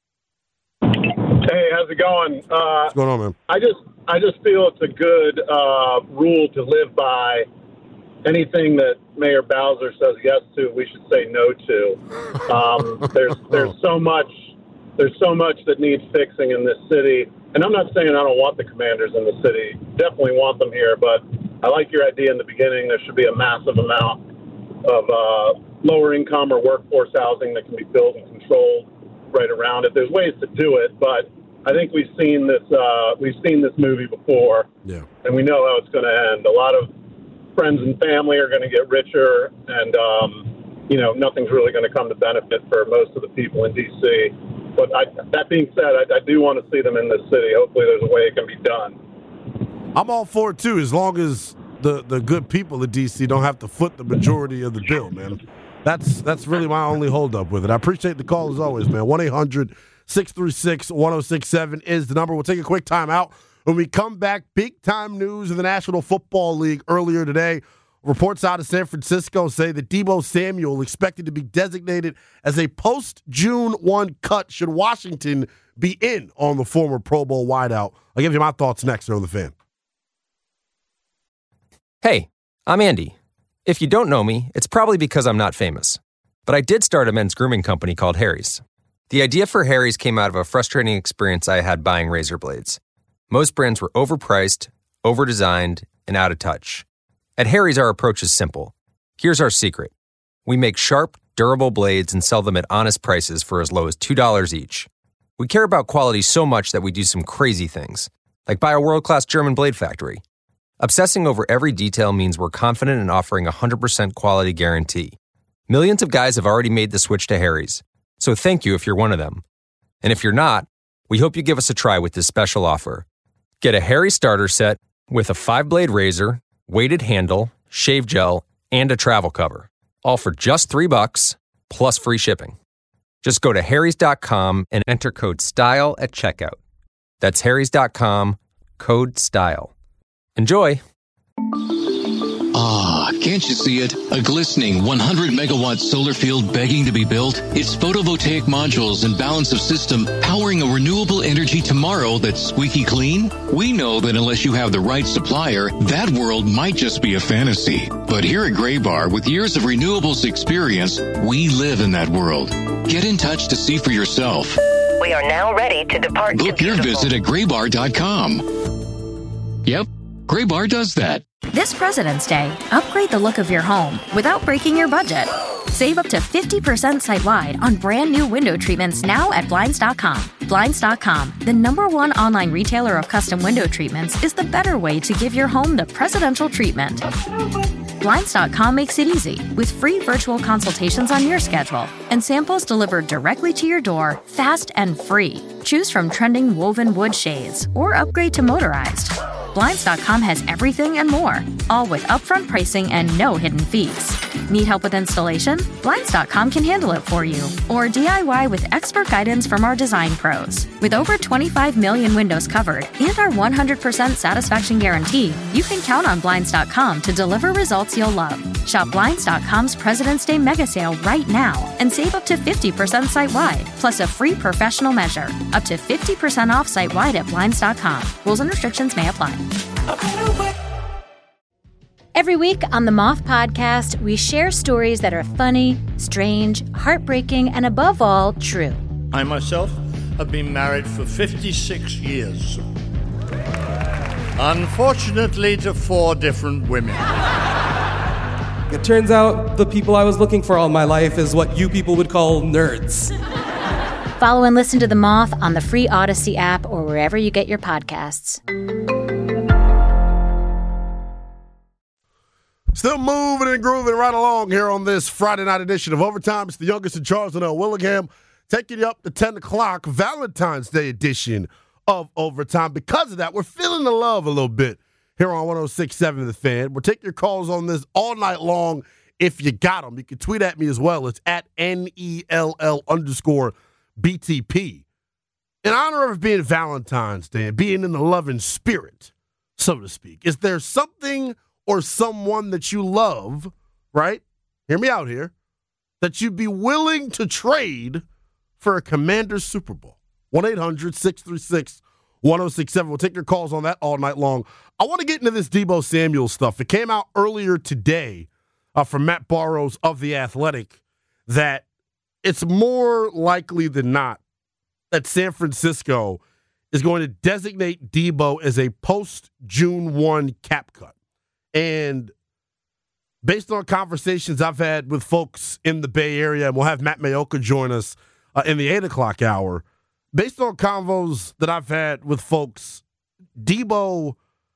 Hey, how's it going? What's going on, man? I just feel it's a good rule to live by. Anything that Mayor Bowser says yes to, we should say no to. There's so much that needs fixing in this city, and I'm not saying I don't want the Commanders in the city. Definitely want them here, but I like your idea in the beginning. There should be a massive amount of lower income or workforce housing that can be built and controlled right around it. There's ways to do it, but I think we've seen this movie before, and we know how it's going to end. A lot of friends and family are going to get richer, and nothing's really going to come to benefit for most of the people in D.C. But that being said, I do want to see them in this city. Hopefully there's a way it can be done. I'm all for it, too, as long as the good people of D.C. don't have to foot the majority of the bill, man. That's really my only holdup with it. I appreciate the call, as always, man. 1-800-636-1067 is the number. We'll take a quick time out. When we come back, big-time news in the National Football League earlier today. Reports out of San Francisco say that Debo Samuel expected to be designated as a post-June 1 cut should Washington be in on the former Pro Bowl wideout. I'll give you my thoughts next here on The Fan. Hey, I'm Andy. If you don't know me, it's probably because I'm not famous. But I did start a men's grooming company called Harry's. The idea for Harry's came out of a frustrating experience I had buying razor blades. Most brands were overpriced, overdesigned, and out of touch. At Harry's, our approach is simple. Here's our secret. We make sharp, durable blades and sell them at honest prices for as low as $2 each. We care about quality so much that we do some crazy things, like buy a world-class German blade factory. Obsessing over every detail means we're confident in offering a 100% quality guarantee. Millions of guys have already made the switch to Harry's, so thank you if you're one of them. And if you're not, we hope you give us a try with this special offer. Get a Harry starter set with a 5-blade razor, weighted handle, shave gel, and a travel cover. All for just $3 plus free shipping. Just go to harrys.com and enter code STYLE at checkout. That's harrys.com, code STYLE. Enjoy! Ah, can't you see it? A glistening 100-megawatt solar field begging to be built? Its photovoltaic modules and balance of system powering a renewable energy tomorrow that's squeaky clean? We know that unless you have the right supplier, that world might just be a fantasy. But here at Graybar, with years of renewables experience, we live in that world. Get in touch to see for yourself. We are now ready to depart. Book your visit at graybar.com. Yep, Graybar does that. This President's Day, upgrade the look of your home without breaking your budget. Save up to 50% site-wide on brand new window treatments now at Blinds.com. Blinds.com, the #1 online retailer of custom window treatments, is the better way to give your home the presidential treatment. Blinds.com makes it easy with free virtual consultations on your schedule and samples delivered directly to your door, fast and free. Choose from trending woven wood shades or upgrade to motorized. Blinds.com has everything and more, all with upfront pricing and no hidden fees. Need help with installation? Blinds.com can handle it for you. Or DIY with expert guidance from our design pros. With over 25 million windows covered and our 100% satisfaction guarantee, you can count on Blinds.com to deliver results you'll love. Shop Blinds.com's President's Day mega sale right now and save up to 50% site-wide, plus a free professional measure. Up to 50% off site-wide at Blinds.com. Rules and restrictions may apply. Every week on the Moth Podcast, we share stories that are funny, strange, heartbreaking, and above all, true. I myself have been married for 56 years. Unfortunately, to 4 different women. It turns out the people I was looking for all my life is what you people would call nerds. Follow and listen to The Moth on the free Odyssey app or wherever you get your podcasts. Still moving and grooving right along here on this Friday night edition of Overtime. It's the youngest in Charles, Linnell Willingham, taking you up to 10 o'clock, Valentine's Day edition of overtime. Because of that, we're feeling the love a little bit here on 106.7 The Fan. We'll take your calls on this all night long if you got them. You can tweet at me as well. It's at NELL_BTP. In honor of being Valentine's Day and being in the loving spirit, so to speak, is there something or someone that you love, right? Hear me out here, that you'd be willing to trade for a Commanders Super Bowl? 1-800-636-1067. We'll take your calls on that all night long. I want to get into this Deebo Samuel stuff. It came out earlier today from Matt Barrows of The Athletic that it's more likely than not that San Francisco is going to designate Deebo as a post-June 1 cap cut. And based on conversations I've had with folks in the Bay Area, and we'll have Matt Mayoka join us in the 8 o'clock hour, based on convos that I've had with folks, Deebo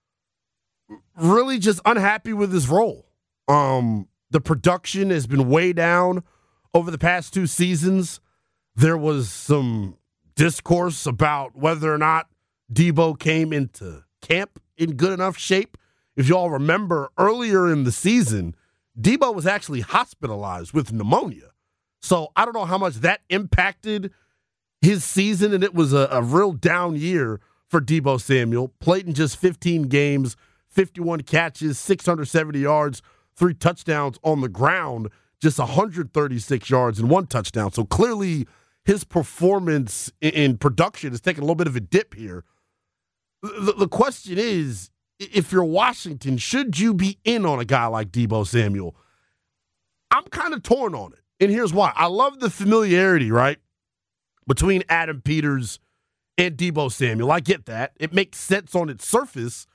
really just unhappy with his role. The production has been way down over the past 2 seasons. There was some discourse about whether or not Deebo came into camp in good enough shape. If you all remember, earlier in the season, Deebo was actually hospitalized with pneumonia. So I don't know how much that impacted his season, and it was a real down year for Deebo Samuel. Played in just 15 games, 51 catches, 670 yards, 3 touchdowns on the ground, just 136 yards and 1 touchdown. So clearly his performance in production is taking a little bit of a dip here. The question is, if you're Washington, should you be in on a guy like Deebo Samuel? I'm kind of torn on it, and here's why. I love the familiarity, right, between Adam Peters and Deebo Samuel. I get that. It makes sense on its surface.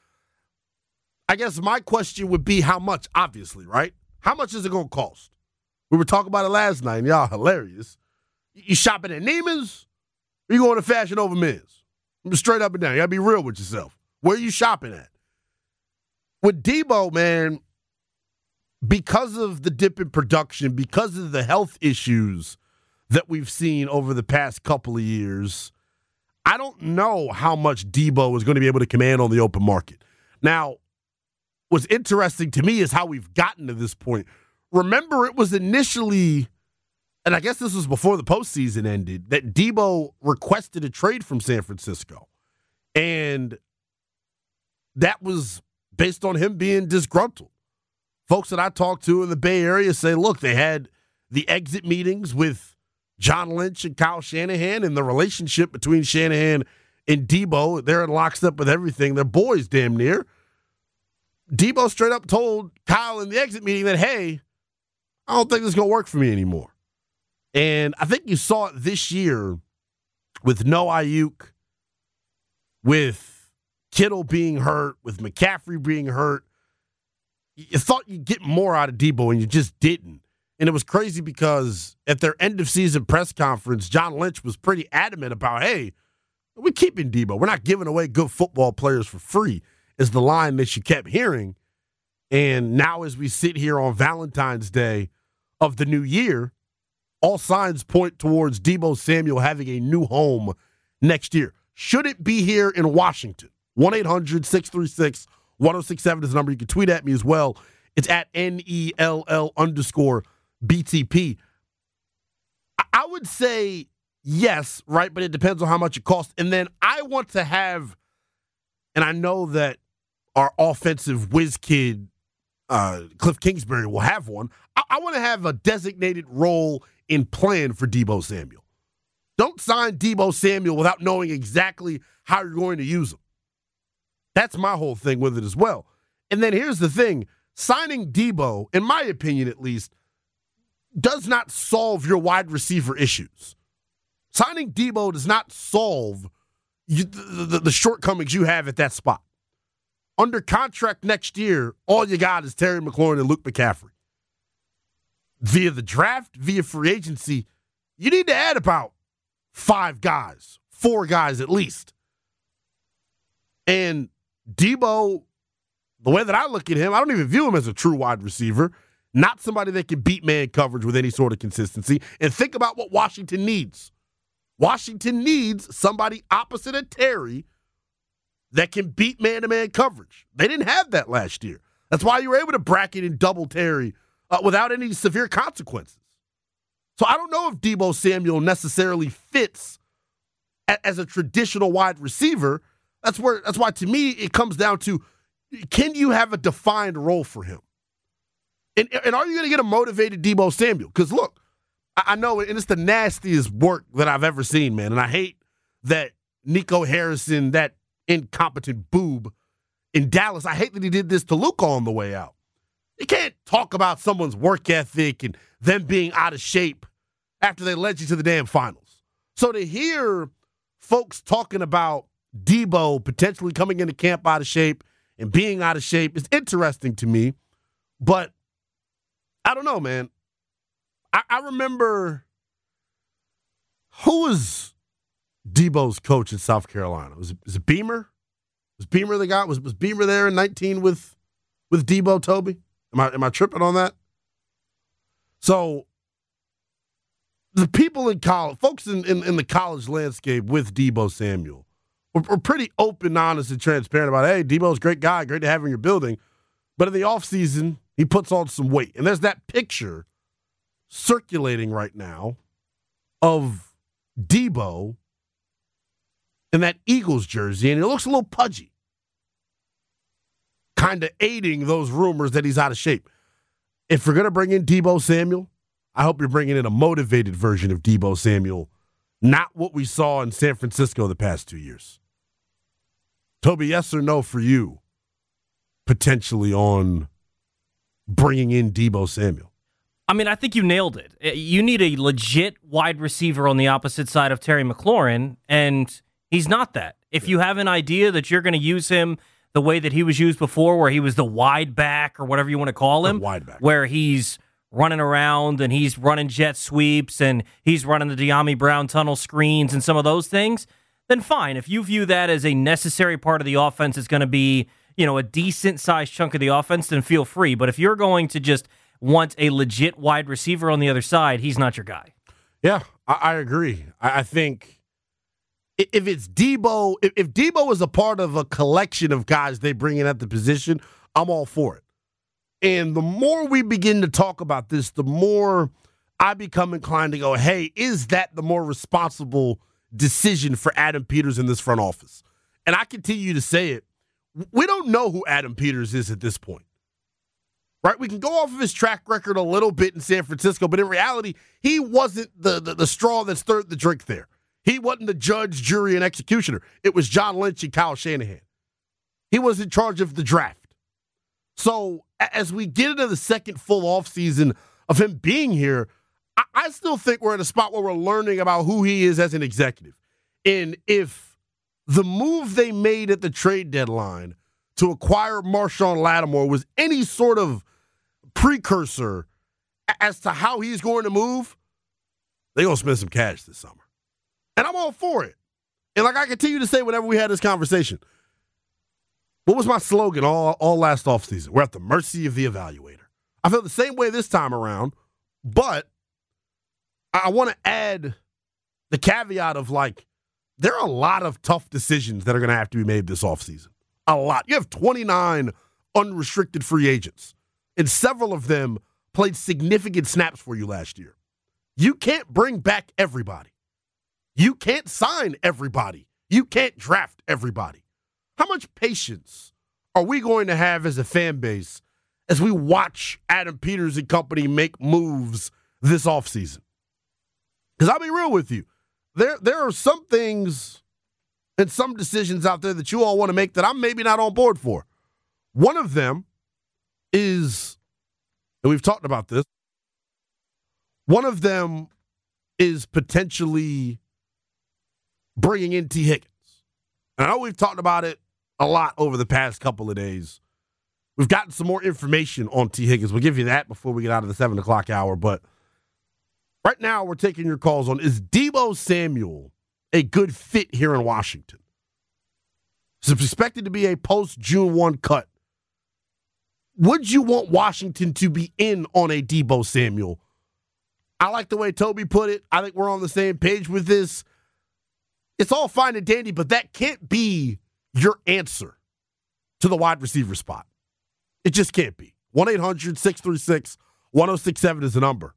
I guess my question would be how much, obviously, right? How much is it going to cost? We were talking about it last night, and y'all hilarious. You shopping at Neiman's or you going to Fashion Over Men's? Straight up and down. You got to be real with yourself. Where are you shopping at? With Deebo, man, because of the dip in production, because of the health issues that we've seen over the past couple of years, I don't know how much Deebo is going to be able to command on the open market. Now, what's interesting to me is how we've gotten to this point. Remember, it was initially, and I guess this was before the postseason ended, that Deebo requested a trade from San Francisco. And that was based on him being disgruntled. Folks that I talked to in the Bay Area say, look, they had the exit meetings with John Lynch and Kyle Shanahan, and the relationship between Shanahan and Deebo, they're in lockstep with everything. They're boys damn near. Deebo straight up told Kyle in the exit meeting that, hey, I don't think this is going to work for me anymore. And I think you saw it this year with no Ayuk, with Kittle being hurt, with McCaffrey being hurt. You thought you'd get more out of Deebo, and you just didn't. And it was crazy because at their end-of-season press conference, John Lynch was pretty adamant about, hey, we're keeping Deebo. We're not giving away good football players for free, is the line that you kept hearing. And now as we sit here on Valentine's Day of the new year, all signs point towards Deebo Samuel having a new home next year. Should it be here in Washington? 1-800-636-1067 is the number. You can tweet at me as well. It's at NELL_BTP. I would say yes, right? But it depends on how much it costs. And then I want to have, and I know that our offensive whiz kid, Cliff Kingsbury, will have one. I want to have a designated role in plan for Deebo Samuel. Don't sign Deebo Samuel without knowing exactly how you're going to use him. That's my whole thing with it as well. And then here's the thing. Signing Deebo, in my opinion at least, does not solve your wide receiver issues. Signing Deebo does not solve the shortcomings you have at that spot. Under contract next year, all you got is Terry McLaurin and Luke McCaffrey. Via the draft, via free agency, you need to add about 5 guys, 4 guys at least. And Deebo, the way that I look at him, I don't even view him as a true wide receiver, not somebody that can beat man coverage with any sort of consistency. And think about what Washington needs. Washington needs somebody opposite of Terry that can beat man-to-man coverage. They didn't have that last year. That's why you were able to bracket and double Terry without any severe consequences. So I don't know if Deebo Samuel necessarily fits as a traditional wide receiver. That's why, to me, it comes down to, can you have a defined role for him? And are you going to get a motivated Deebo Samuel? Because, look, I know, and it's the nastiest work that I've ever seen, man. And I hate that Nico Harrison, that incompetent boob in Dallas, I hate that he did this to Luka on the way out. You can't talk about someone's work ethic and them being out of shape after they led you to the damn finals. So to hear folks talking about Deebo potentially coming into camp out of shape and being out of shape is interesting to me. But I don't know, man. I remember, who was Deebo's coach at South Carolina? Was it Beamer? Was Beamer the guy? Was Beamer there in 19 with Deebo, Toby? Am I tripping on that? So the people in college, folks in the college landscape with Deebo Samuel were pretty open, honest, and transparent about, hey, Deebo's a great guy, great to have in your building. But in the offseason, he puts on some weight. And there's that picture circulating right now of Deebo in that Eagles jersey, and it looks a little pudgy, kind of aiding those rumors that he's out of shape. If we're going to bring in Deebo Samuel, I hope you're bringing in a motivated version of Deebo Samuel, not what we saw in San Francisco the past 2 years. Toby, yes or no for you, potentially on bringing in Deebo Samuel? I mean, I think you nailed it. You need a legit wide receiver on the opposite side of Terry McLaurin, and he's not that. If you have an idea that you're going to use him the way that he was used before, where he was the wide back or whatever you want to call him, where he's running around and he's running jet sweeps and he's running the De'Ami Brown tunnel screens and some of those things, then fine. If you view that as a necessary part of the offense, it's going to be, a decent-sized chunk of the offense, then feel free. But if you're going to just want a legit wide receiver on the other side, he's not your guy. Yeah, I agree. I think if it's Deebo, if Deebo is a part of a collection of guys they bring in at the position, I'm all for it. And the more we begin to talk about this, the more I become inclined to go, hey, is that the more responsible decision for Adam Peters in this front office? And I continue to say it. We don't know who Adam Peters is at this point. Right? We can go off of his track record a little bit in San Francisco, but in reality, he wasn't the straw that stirred the drink there. He wasn't the judge, jury, and executioner. It was John Lynch and Kyle Shanahan. He was in charge of the draft. So as we get into the second full offseason of him being here, I still think we're at a spot where we're learning about who he is as an executive. And if the move they made at the trade deadline to acquire Marshawn Lattimore was any sort of precursor as to how he's going to move, they're going to spend some cash this summer. And I'm all for it. And like I continue to say whenever we had this conversation, what was my slogan all last offseason? We're at the mercy of the evaluator. I feel the same way this time around, but I want to add the caveat of, there are a lot of tough decisions that are going to have to be made this offseason. A lot. You have 29 unrestricted free agents, and several of them played significant snaps for you last year. You can't bring back everybody. You can't sign everybody. You can't draft everybody. How much patience are we going to have as a fan base as we watch Adam Peters and company make moves this offseason? Because I'll be real with you. There are some things and some decisions out there that you all want to make that I'm maybe not on board for. One of them is, and we've talked about this, one of them is potentially bringing in T. Higgins. And I know we've talked about it a lot over the past couple of days. We've gotten some more information on T. Higgins. We'll give you that before we get out of the 7 o'clock hour. But right now we're taking your calls on, is Deebo Samuel a good fit here in Washington? It's expected to be a post-June 1 cut. Would you want Washington to be in on a Deebo Samuel? I like the way Toby put it. I think we're on the same page with this. it's all fine and dandy, but that can't be your answer to the wide receiver spot. It just can't be. 1-800-636-1067 is the number.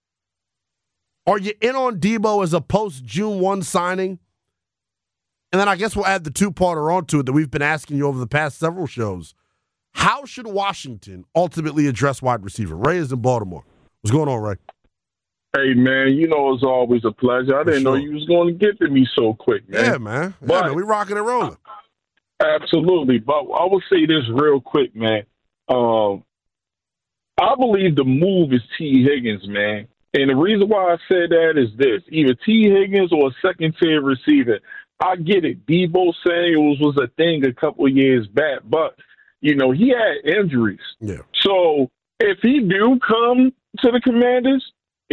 Are you in on Debo as a post-June 1 signing? And then I guess we'll add the two-parter onto it that we've been asking you over the past several shows. How should Washington ultimately address wide receiver? Ray is in Baltimore. What's going on, Ray? Hey, man, it's always a pleasure. I didn't know you was going to get to me so quick, man. Yeah, man. We rocking and rolling. Absolutely. But I will say this real quick, man. I believe the move is T. Higgins, man. And the reason why I said that is this. Either T. Higgins or a second-tier receiver. I get it. Deebo Samuels was a thing a couple of years back. But, he had injuries. Yeah. So if he do come to the Commanders,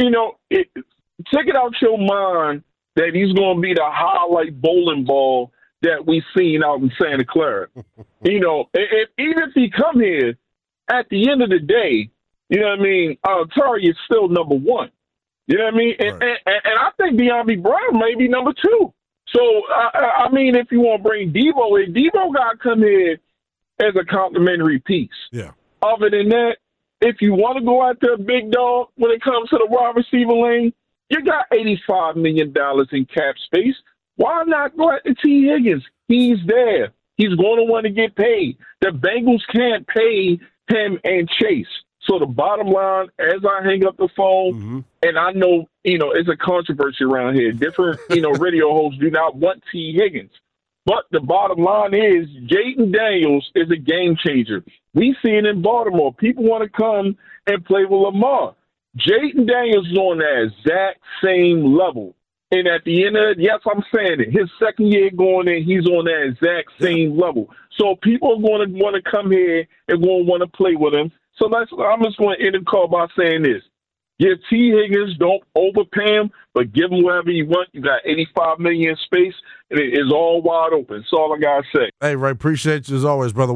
take it out your mind that he's going to be the highlight bowling ball that we seen out in Santa Clara. Even if he come here, at the end of the day, Target is still number one. You know what I mean? And I think De'Ami Brown may be number two. So, if you want to bring Debo in, Debo got to come here as a complimentary piece. Yeah. Other than that, if you want to go after a big dog when it comes to the wide receiver lane, you got $85 million in cap space. Why not go after T. Higgins? He's there. He's going to want to get paid. The Bengals can't pay him and Chase. So the bottom line, as I hang up the phone, and I know, it's a controversy around here. Different, radio hosts do not want T. Higgins. But the bottom line is Jayden Daniels is a game changer. We see it in Baltimore. People want to come and play with Lamar. Jayden Daniels is on that exact same level. And at the end of it, yes, I'm saying it. His second year going in, he's on that exact same level. So people are going to want to come here and going to want to play with him. So I'm just going to end the call by saying this. Give T. Higgins, don't overpay him, but give him whatever you want. You got $85 million in space, and it is all wide open. That's all I got to say. Hey, Ray, appreciate you as always, brother.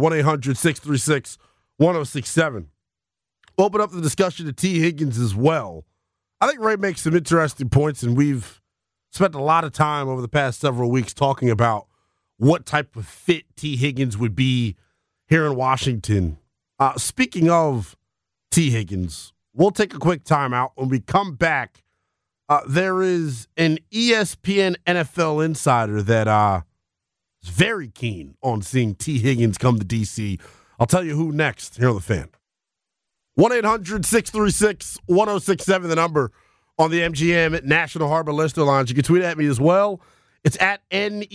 1-800-636-1067. Open up the discussion to T. Higgins as well. I think Ray makes some interesting points, and we've spent a lot of time over the past several weeks talking about what type of fit T. Higgins would be here in Washington. Speaking of T. Higgins, we'll take a quick timeout. When we come back, there is an ESPN NFL insider that is very keen on seeing T. Higgins come to D.C. I'll tell you who next here on The Fan. 1-800-636-1067, the number on the MGM National Harbor Lister Lounge. You can tweet at me as well. It's at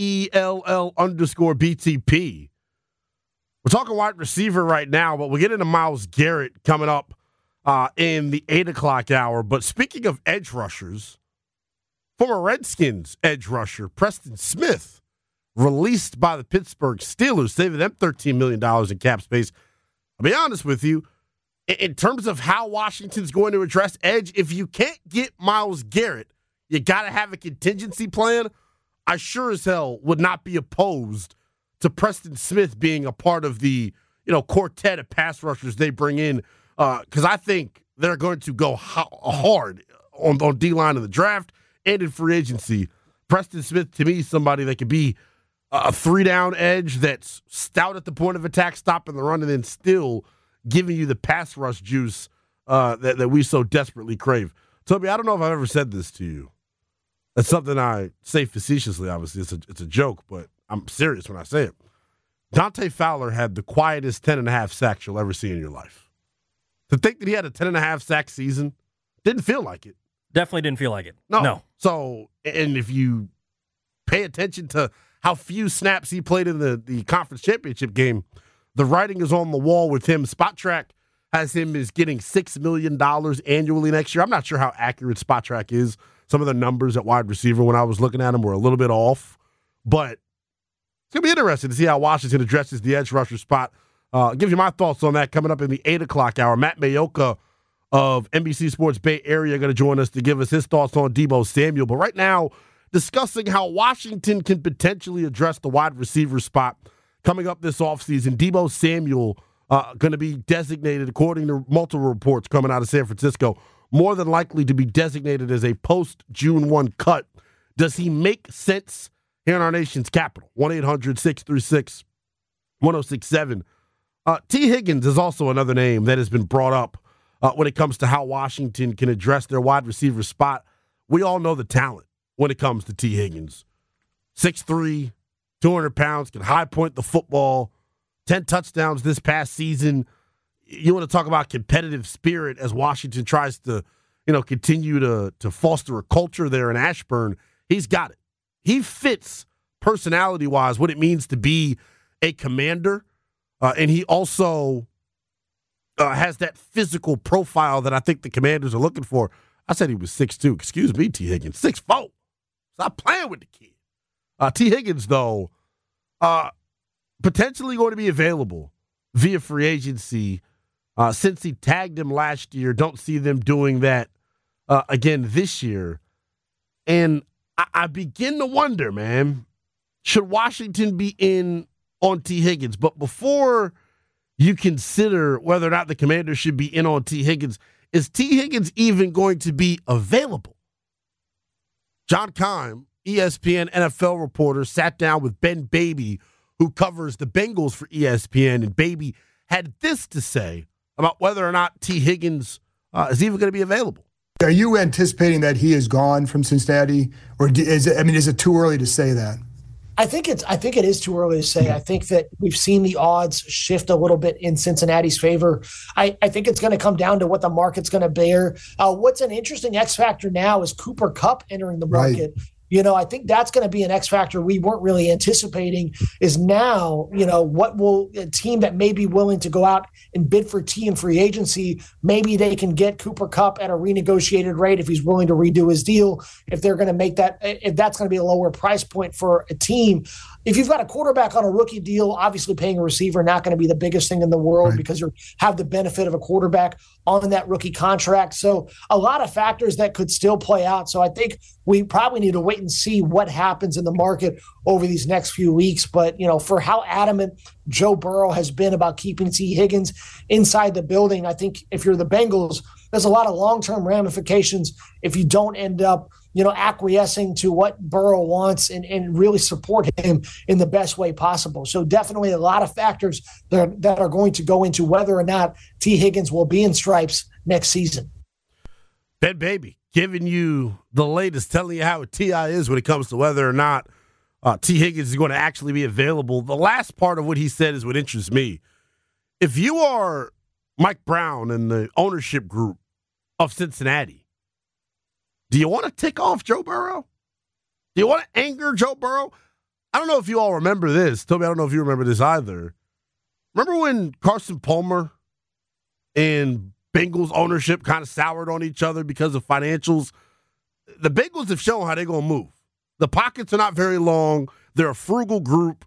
NELL_BTP. We're talking wide receiver right now, but we'll get into Myles Garrett coming up in the 8 o'clock hour. But speaking of edge rushers, former Redskins edge rusher Preston Smith released by the Pittsburgh Steelers, saving them $13 million in cap space. I'll be honest with you, in terms of how Washington's going to address edge, if you can't get Myles Garrett, you got to have a contingency plan. I sure as hell would not be opposed to Preston Smith being a part of the quartet of pass rushers they bring in, because I think they're going to go hard on D-line in the draft and in free agency. Preston Smith, to me, is somebody that could be a three-down edge that's stout at the point of attack, stopping the run, and then still giving you the pass rush juice that we so desperately crave. Toby, I don't know if I've ever said this to you. That's something I say facetiously, obviously. It's a joke, but I'm serious when I say it. Dante Fowler had the quietest 10.5 sacks you'll ever see in your life. To think that he had a 10.5 sack season, didn't feel like it. Definitely didn't feel like it. No. So, and if you pay attention to how few snaps he played in the conference championship game, the writing is on the wall with him. Spot Track has him as getting $6 million annually next year. I'm not sure how accurate Spot Track is. Some of the numbers at wide receiver when I was looking at them were a little bit off. But it's going to be interesting to see how Washington addresses the edge rusher spot. I'll give you my thoughts on that coming up in the 8 o'clock hour. Matt Mayoka of NBC Sports Bay Area going to join us to give us his thoughts on Deebo Samuel. But right now, discussing how Washington can potentially address the wide receiver spot coming up this offseason. Deebo Samuel going to be designated, according to multiple reports coming out of San Francisco, more than likely to be designated as a post-June 1 cut. Does he make sense here in our nation's capital. 1-800-636-1067. T. Higgins is also another name that has been brought up when it comes to how Washington can address their wide receiver spot. We all know the talent when it comes to T. Higgins. 6'3", 200 pounds, can high point the football, 10 touchdowns this past season. You want to talk about competitive spirit as Washington tries to, continue to foster a culture there in Ashburn. He's got it. He fits personality-wise what it means to be a commander, and he also has that physical profile that I think the Commanders are looking for. I said he was 6'2". Excuse me, T. Higgins. 6'4". Stop playing with the kid. T. Higgins, though, potentially going to be available via free agency. Since he tagged him last year, don't see them doing that again this year. And I begin to wonder, man, should Washington be in on T. Higgins? But before you consider whether or not the Commanders should be in on T. Higgins, is T. Higgins even going to be available? John Keim, ESPN NFL reporter, sat down with Ben Baby, who covers the Bengals for ESPN, and Baby had this to say about whether or not T. Higgins is even going to be available. Are you anticipating that he is gone from Cincinnati, or is it too early to say that? I think it is too early to say. I think that we've seen the odds shift a little bit in Cincinnati's favor. I think it's going to come down to what the market's going to bear. What's an interesting X factor now is Cooper Kupp entering the market. Right. I think that's going to be an X factor we weren't really anticipating is now, what will a team that may be willing to go out and bid for T in free agency, maybe they can get Cooper Kupp at a renegotiated rate if he's willing to redo his deal, if they're going to make that, if that's going to be a lower price point for a team. If you've got a quarterback on a rookie deal, obviously paying a receiver not going to be the biggest thing in the world because you have the benefit of a quarterback on that rookie contract. So a lot of factors that could still play out. So I think we probably need to wait and see what happens in the market over these next few weeks. But, for how adamant Joe Burrow has been about keeping T. Higgins inside the building, I think if you're the Bengals, there's a lot of long-term ramifications if you don't end up acquiescing to what Burrow wants and really support him in the best way possible. So definitely a lot of factors that are going to go into whether or not T. Higgins will be in stripes next season. Ben Baby, giving you the latest, telling you how T.I. is when it comes to whether or not T. Higgins is going to actually be available. The last part of what he said is what interests me. If you are Mike Brown and the ownership group of Cincinnati, do you want to tick off Joe Burrow? Do you want to anger Joe Burrow? I don't know if you all remember this. Toby, I don't know if you remember this either. Remember when Carson Palmer and Bengals ownership kind of soured on each other because of financials? The Bengals have shown how they're going to move. The pockets are not very long. They're a frugal group.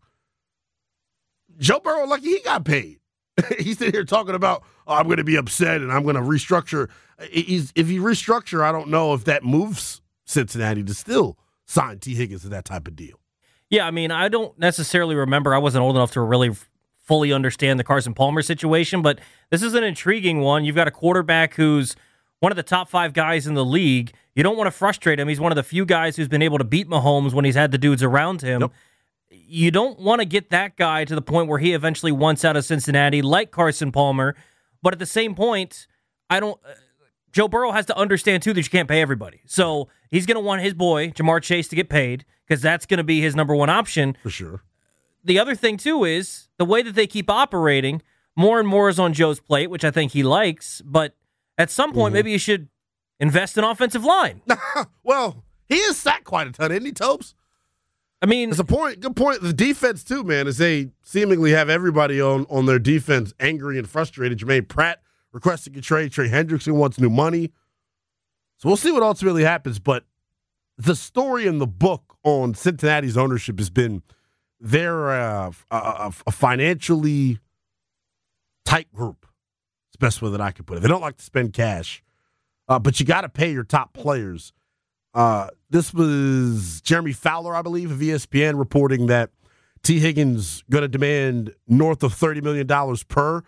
Joe Burrow, lucky he got paid. He's sitting here talking about, I'm going to be upset and I'm going to restructure. If you restructure, I don't know if that moves Cincinnati to still sign T. Higgins to that type of deal. Yeah, I don't necessarily remember. I wasn't old enough to really fully understand the Carson Palmer situation, but this is an intriguing one. You've got a quarterback who's one of the top 5 guys in the league. You don't want to frustrate him. He's one of the few guys who's been able to beat Mahomes when he's had the dudes around him. Yep. You don't want to get that guy to the point where he eventually wants out of Cincinnati like Carson Palmer. But at the same point, Joe Burrow has to understand, too, that you can't pay everybody. So he's going to want his boy, Jamar Chase, to get paid because that's going to be his number one option. For sure. The other thing, too, is the way that they keep operating, more and more is on Joe's plate, which I think he likes. But at some point, maybe you should invest in offensive line. Well, he is sacked quite a ton, isn't he, Topes? It's a point. Good point. The defense, too, man, is they seemingly have everybody on their defense angry and frustrated. Jermaine Pratt requesting a trade. Trey Hendrickson wants new money. So we'll see what ultimately happens. But the story in the book on Cincinnati's ownership has been they're a financially tight group. It's the best way that I could put it. They don't like to spend cash, but you got to pay your top players. This was Jeremy Fowler, I believe, of ESPN, reporting that T. Higgins going to demand north of $30 million per.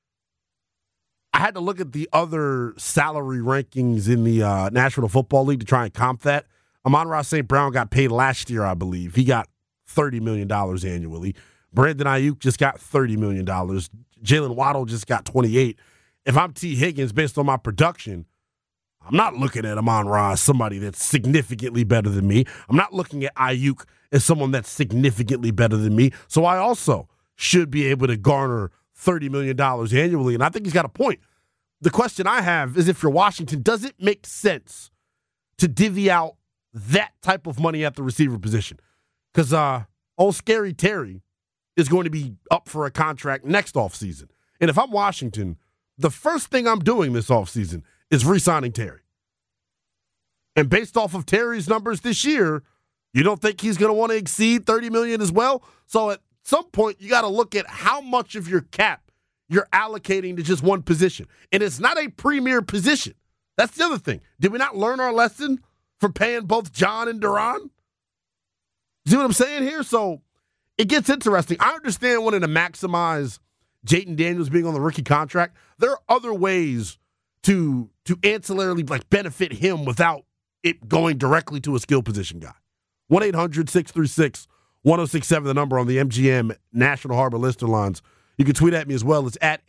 I had to look at the other salary rankings in the National Football League to try and comp that. Amon-Ra St. Brown got paid last year, I believe. He got $30 million annually. Brandon Ayuk just got $30 million. Jalen Waddle just got 28. If I'm T. Higgins, based on my production, I'm not looking at Amon-Ra as somebody that's significantly better than me. I'm not looking at Ayuk as someone that's significantly better than me. So I also should be able to garner $30 million annually. And I think he's got a point. The question I have is, if you're Washington, does it make sense to divvy out that type of money at the receiver position? Because old Scary Terry is going to be up for a contract next offseason. And if I'm Washington, the first thing I'm doing this offseason is re-signing Terry. And based off of Terry's numbers this year, you don't think he's going to want to exceed $30 million as well? So at some point, you got to look at how much of your cap you're allocating to just one position. And it's not a premier position. That's the other thing. Did we not learn our lesson from paying both John and Duran? See what I'm saying here? So it gets interesting. I understand wanting to maximize Jayden Daniels being on the rookie contract. There are other ways to ancillarily benefit him without it going directly to a skill position guy. 1-800-636-1067, the number on the MGM National Harbor Lister lines. You can tweet at me as well. It's at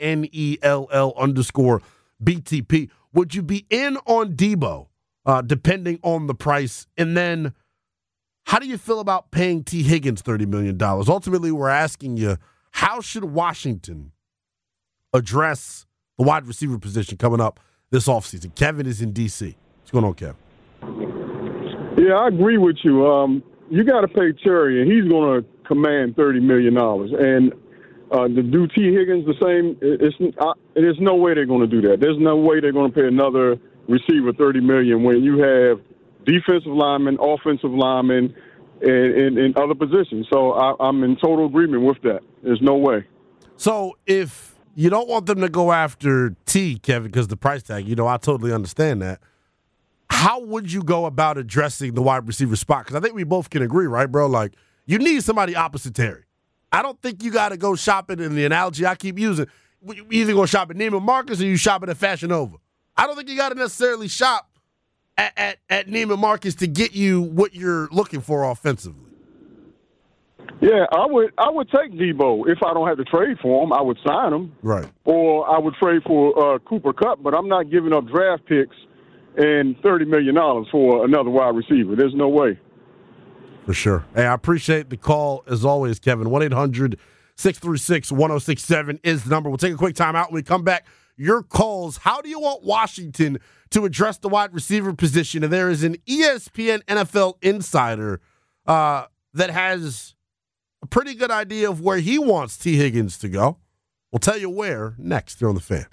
NELL_BTP. Would you be in on Debo, depending on the price? And then how do you feel about paying T. Higgins $30 million? Ultimately, we're asking you, how should Washington address the wide receiver position coming up this offseason? Kevin is in D.C. What's going on, Kevin? Yeah, I agree with you. You got to pay Terry, and he's going to command $30 million. And to do T. Higgins the same, there's no way they're going to do that. There's no way they're going to pay another receiver $30 million when you have defensive linemen, offensive linemen, and other positions. So I'm in total agreement with that. There's no way. So if you don't want them to go after T, Kevin, because the price tag, I totally understand that. How would you go about addressing the wide receiver spot? Because I think we both can agree, right, bro? You need somebody opposite Terry. I don't think you got to go shopping, in the analogy I keep using. You either go shop at Neiman Marcus or you shopping at Fashion Nova. I don't think you got to necessarily shop at Neiman Marcus to get you what you're looking for offensively. Yeah, I would take Debo if I don't have to trade for him. I would sign him, right? Or I would trade for Cooper Kupp. But I'm not giving up draft picks and $30 million for another wide receiver. There's no way. For sure. Hey, I appreciate the call as always, Kevin. 1-800-636-1067 is the number. We'll take a quick time out. When we come back, your calls. How do you want Washington to address the wide receiver position? And there is an ESPN NFL insider that has a pretty good idea of where he wants T. Higgins to go. We'll tell you where next here on The Fan.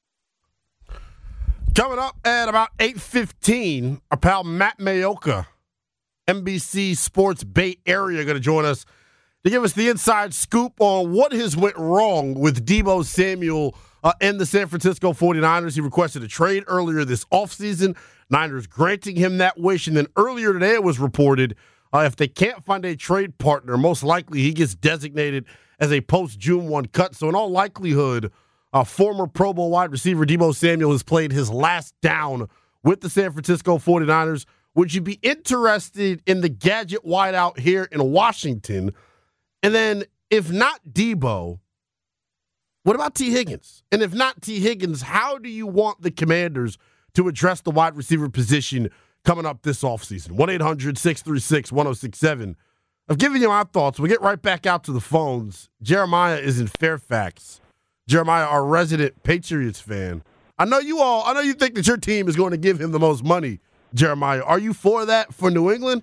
Coming up at about 8:15, our pal Matt Mayoka, NBC Sports Bay Area, going to join us to give us the inside scoop on what has went wrong with Deebo Samuel and the San Francisco 49ers. He requested a trade earlier this offseason. Niners granting him that wish. And then earlier today it was reported if they can't find a trade partner, most likely he gets designated as a post-June 1 cut. So in all likelihood, former Pro Bowl wide receiver Deebo Samuel has played his last down with the San Francisco 49ers. Would you be interested in the gadget wideout here in Washington? And then if not Deebo, what about T. Higgins? And if not T. Higgins, how do you want the Commanders to address the wide receiver position coming up this offseason? 1-800-636-1067. I've given you my thoughts. We'll get right back out to the phones. Jeremiah is in Fairfax. Jeremiah, our resident Patriots fan. I know you think that your team is going to give him the most money, Jeremiah. Are you for that for New England?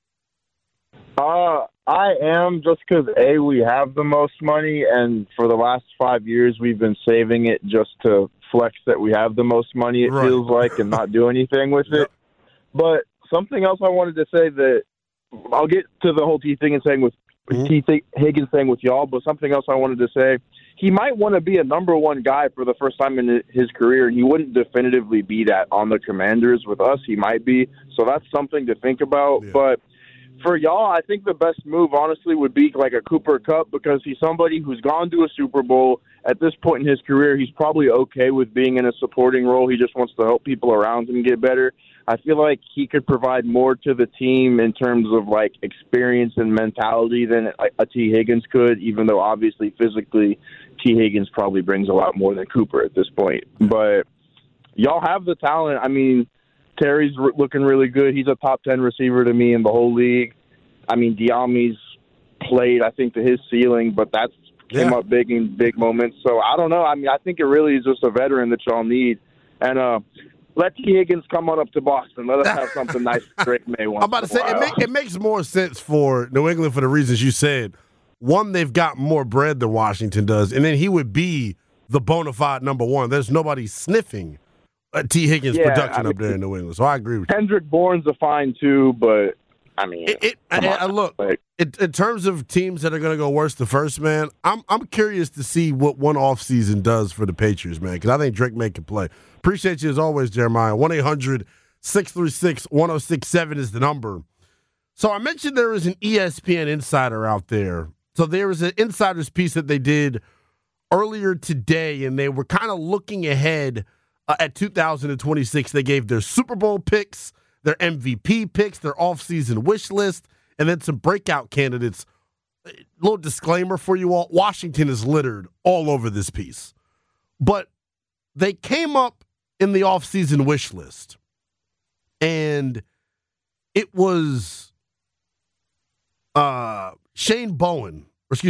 I am, just because, A, we have the most money, and for the last 5 years we've been saving it just to flex that we have the most money, it feels like, and not do anything with it. But something else I wanted to say, that I'll get to the whole T. Higgins thing with y'all, but something else I wanted to say, he might want to be a number one guy for the first time in his career. He wouldn't definitively be that on the Commanders. With us, he might be. So that's something to think about. Yeah. But for y'all, I think the best move, honestly, would be like a Cooper Kupp, because he's somebody who's gone to a Super Bowl. At this point in his career, he's probably okay with being in a supporting role. He just wants to help people around him get better. I feel like he could provide more to the team in terms of like experience and mentality than a T. Higgins could, even though obviously physically T. Higgins probably brings a lot more than Cooper at this point. But y'all have the talent. I mean, Terry's looking really good. He's a top 10 receiver to me in the whole league. I mean, Diami's played, I think, to his ceiling, but that's came up big in big moments. So I don't know. I mean, I think it really is just a veteran that y'all need. And let T. Higgins come on up to Boston. Let us have something nice for Drake May once. I'm about to say, it makes more sense for New England for the reasons you said. One, they've got more bread than Washington does, and then he would be the bona fide number one. There's nobody sniffing T. Higgins' production up there in New England. So I agree with you. Kendrick Bourne's a fine too, but I mean, look, in terms of teams that are going to go worse the first, man, I'm curious to see what one offseason does for the Patriots, man, because I think Drake May can play. Appreciate you as always, Jeremiah. 1-800-636-1067 is the number. So I mentioned there is an ESPN insider out there. So there was an insider's piece that they did earlier today, and they were kind of looking ahead at 2026. They gave their Super Bowl picks, their MVP picks, their offseason wish list, and then some breakout candidates. A little disclaimer for you all. Washington is littered all over this piece. But they came up in the offseason wish list, and it was Mark Bowen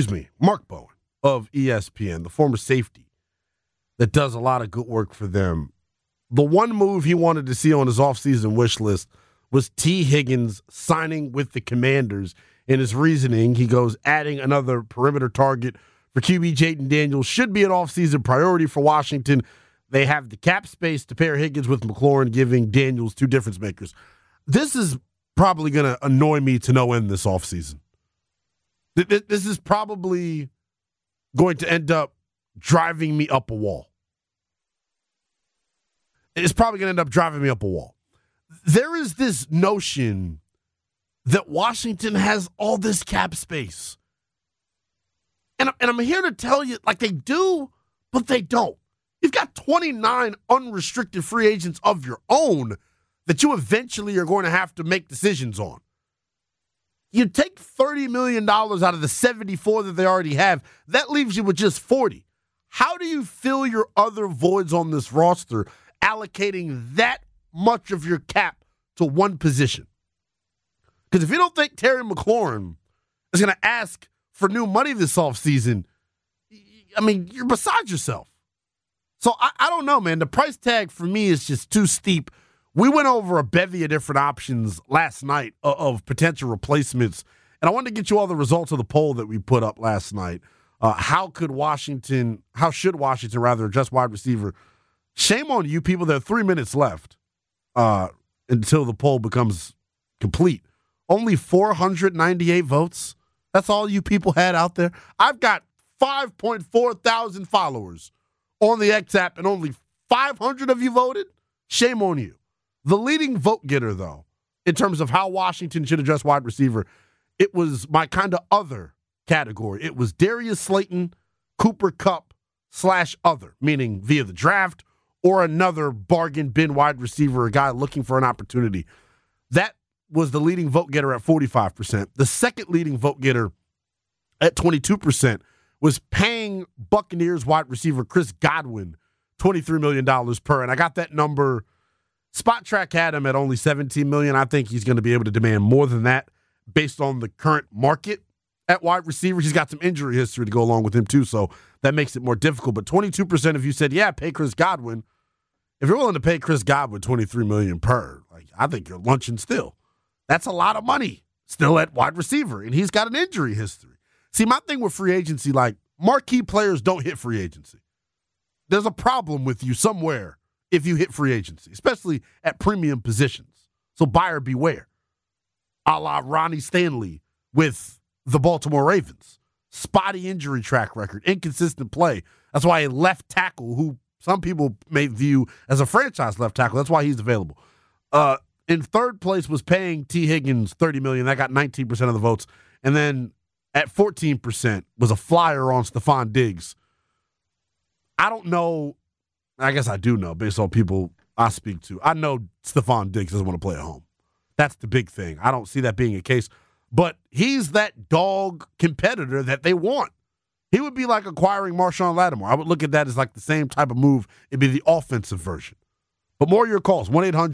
of ESPN, the former safety that does a lot of good work for them. The one move he wanted to see on his offseason wish list was T. Higgins signing with the Commanders. In his reasoning, he goes, adding another perimeter target for QB Jayden Daniels should be an offseason priority for Washington. They have the cap space to pair Higgins with McLaurin, giving Daniels two difference makers. This is probably going to annoy me to no end this offseason. This is probably going to end up driving me up a wall. It's probably going to end up driving me up a wall. There is this notion that Washington has all this cap space. And I'm here to tell you, like, they do, but they don't. You've got 29 unrestricted free agents of your own that you eventually are going to have to make decisions on. You take $30 million out of the 74 that they already have, that leaves you with just 40. How do you fill your other voids on this roster allocating that much of your cap to one position? Because if you don't think Terry McLaurin is going to ask for new money this offseason, I mean, you're beside yourself. So I don't know, man. The price tag for me is just too steep. We went over a bevy of different options last night of potential replacements, and I wanted to get you all the results of the poll that we put up last night. How should Washington address wide receiver? Shame on you people. There are 3 minutes left until the poll becomes complete. Only 498 votes. That's all you people had out there. I've got 5.4 thousand followers on the X app, and only 500 of you voted? Shame on you. The leading vote getter, though, in terms of how Washington should address wide receiver, it was my kind of other category. It was Darius Slayton, Cooper Kupp /other, meaning via the draft or another bargain bin wide receiver, a guy looking for an opportunity. That was the leading vote getter at 45%. The second leading vote getter at 22% was paying Buccaneers wide receiver Chris Godwin $23 million per. And I got that number. Spot Track had him at only $17 million. I think he's going to be able to demand more than that based on the current market at wide receiver. He's got some injury history to go along with him too, so that makes it more difficult. But 22% of you said, yeah, pay Chris Godwin. If you're willing to pay Chris Godwin $23 million per, I think you're lunching still. That's a lot of money still at wide receiver, and he's got an injury history. See, my thing with free agency, marquee players don't hit free agency. There's a problem with you somewhere if you hit free agency, especially at premium positions. So buyer beware. A la Ronnie Stanley with the Baltimore Ravens. Spotty injury track record, inconsistent play. That's why a left tackle, who some people may view as a franchise left tackle, that's why he's available. in third place was paying T. Higgins $30 million. That got 19% of the votes. And then at 14% was a flyer on Stephon Diggs. I don't know. I guess I do know based on people I speak to. I know Stephon Diggs doesn't want to play at home. That's the big thing. I don't see that being a case. But he's that dog competitor that they want. He would be like acquiring Marshawn Lattimore. I would look at that as like the same type of move. It'd be the offensive version. But more of your calls,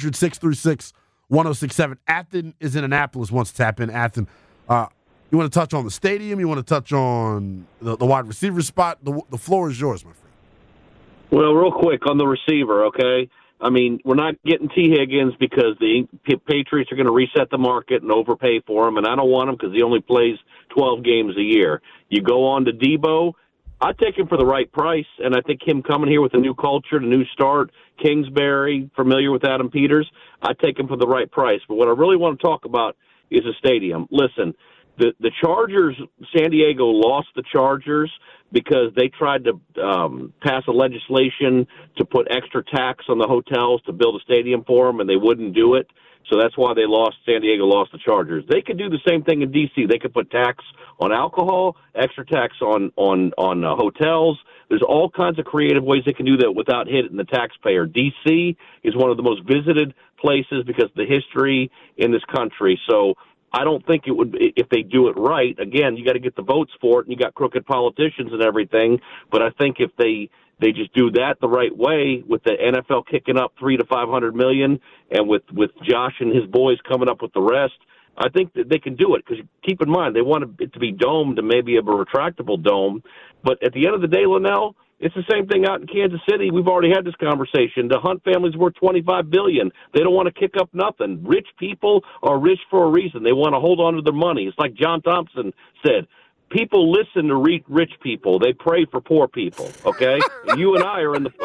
1-800-636-1067. Athen is in Annapolis, wants to tap in. Athen, you want to touch on the stadium? You want to touch on the wide receiver spot? The floor is yours, my friend. Well, real quick on the receiver, okay? I mean, we're not getting T. Higgins because the Patriots are going to reset the market and overpay for him, and I don't want him because he only plays 12 games a year. You go on to Debo, I'd take him for the right price, and I think him coming here with a new culture, a new start, Kingsbury, familiar with Adam Peters, I'd take him for the right price. But what I really want to talk about is a stadium. Listen, the Chargers, San Diego lost the Chargers because they tried to pass a legislation to put extra tax on the hotels to build a stadium for them, and they wouldn't do it. So that's why San Diego lost the Chargers. They could do the same thing in D.C. They could put tax on alcohol, extra tax on hotels. There's all kinds of creative ways they can do that without hitting the taxpayer. D.C. is one of the most visited places because of the history in this country. So I don't think it would, if they do it right, again, you got to get the votes for it, and you got crooked politicians and everything, but I think if they just do that the right way, with the NFL kicking up $300 to $500 million, and with Josh and his boys coming up with the rest, I think that they can do it. Because keep in mind, they want it to be domed and maybe a retractable dome. But at the end of the day, Linnell, it's the same thing out in Kansas City. We've already had this conversation. The Hunt family's worth $25 billion. They don't want to kick up nothing. Rich people are rich for a reason. They want to hold on to their money. It's like John Thompson said. People listen to rich people. They pray for poor people. Okay, you and I are in the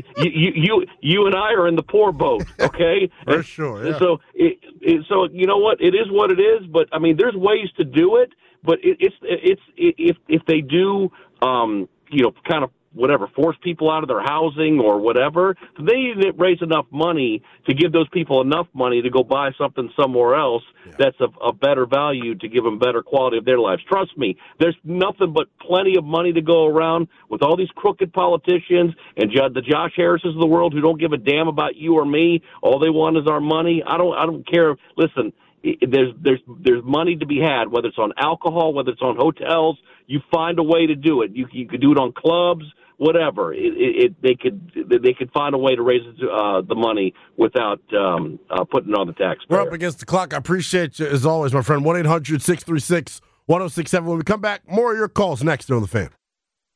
you and I are in the poor boat. Okay, for sure. Yeah. So so you know what? It is what it is. But I mean, there's ways to do it. But it's if they do, kind of whatever, force people out of their housing or whatever, they need to raise enough money to give those people enough money to go buy something somewhere else that's a better value to give them better quality of their lives. Trust me, there's nothing but plenty of money to go around with all these crooked politicians and the Josh Harrises of the world who don't give a damn about you or me. All they want is our money. I don't care. Listen, there's money to be had, whether it's on alcohol, whether it's on hotels. You find a way to do it. You could do it on clubs, whatever. They could find a way to raise the money without putting it on the taxpayer. We're up against the clock. I appreciate you as always, my friend. 1-800-636-1067. When we come back, more of your calls next on The Fan.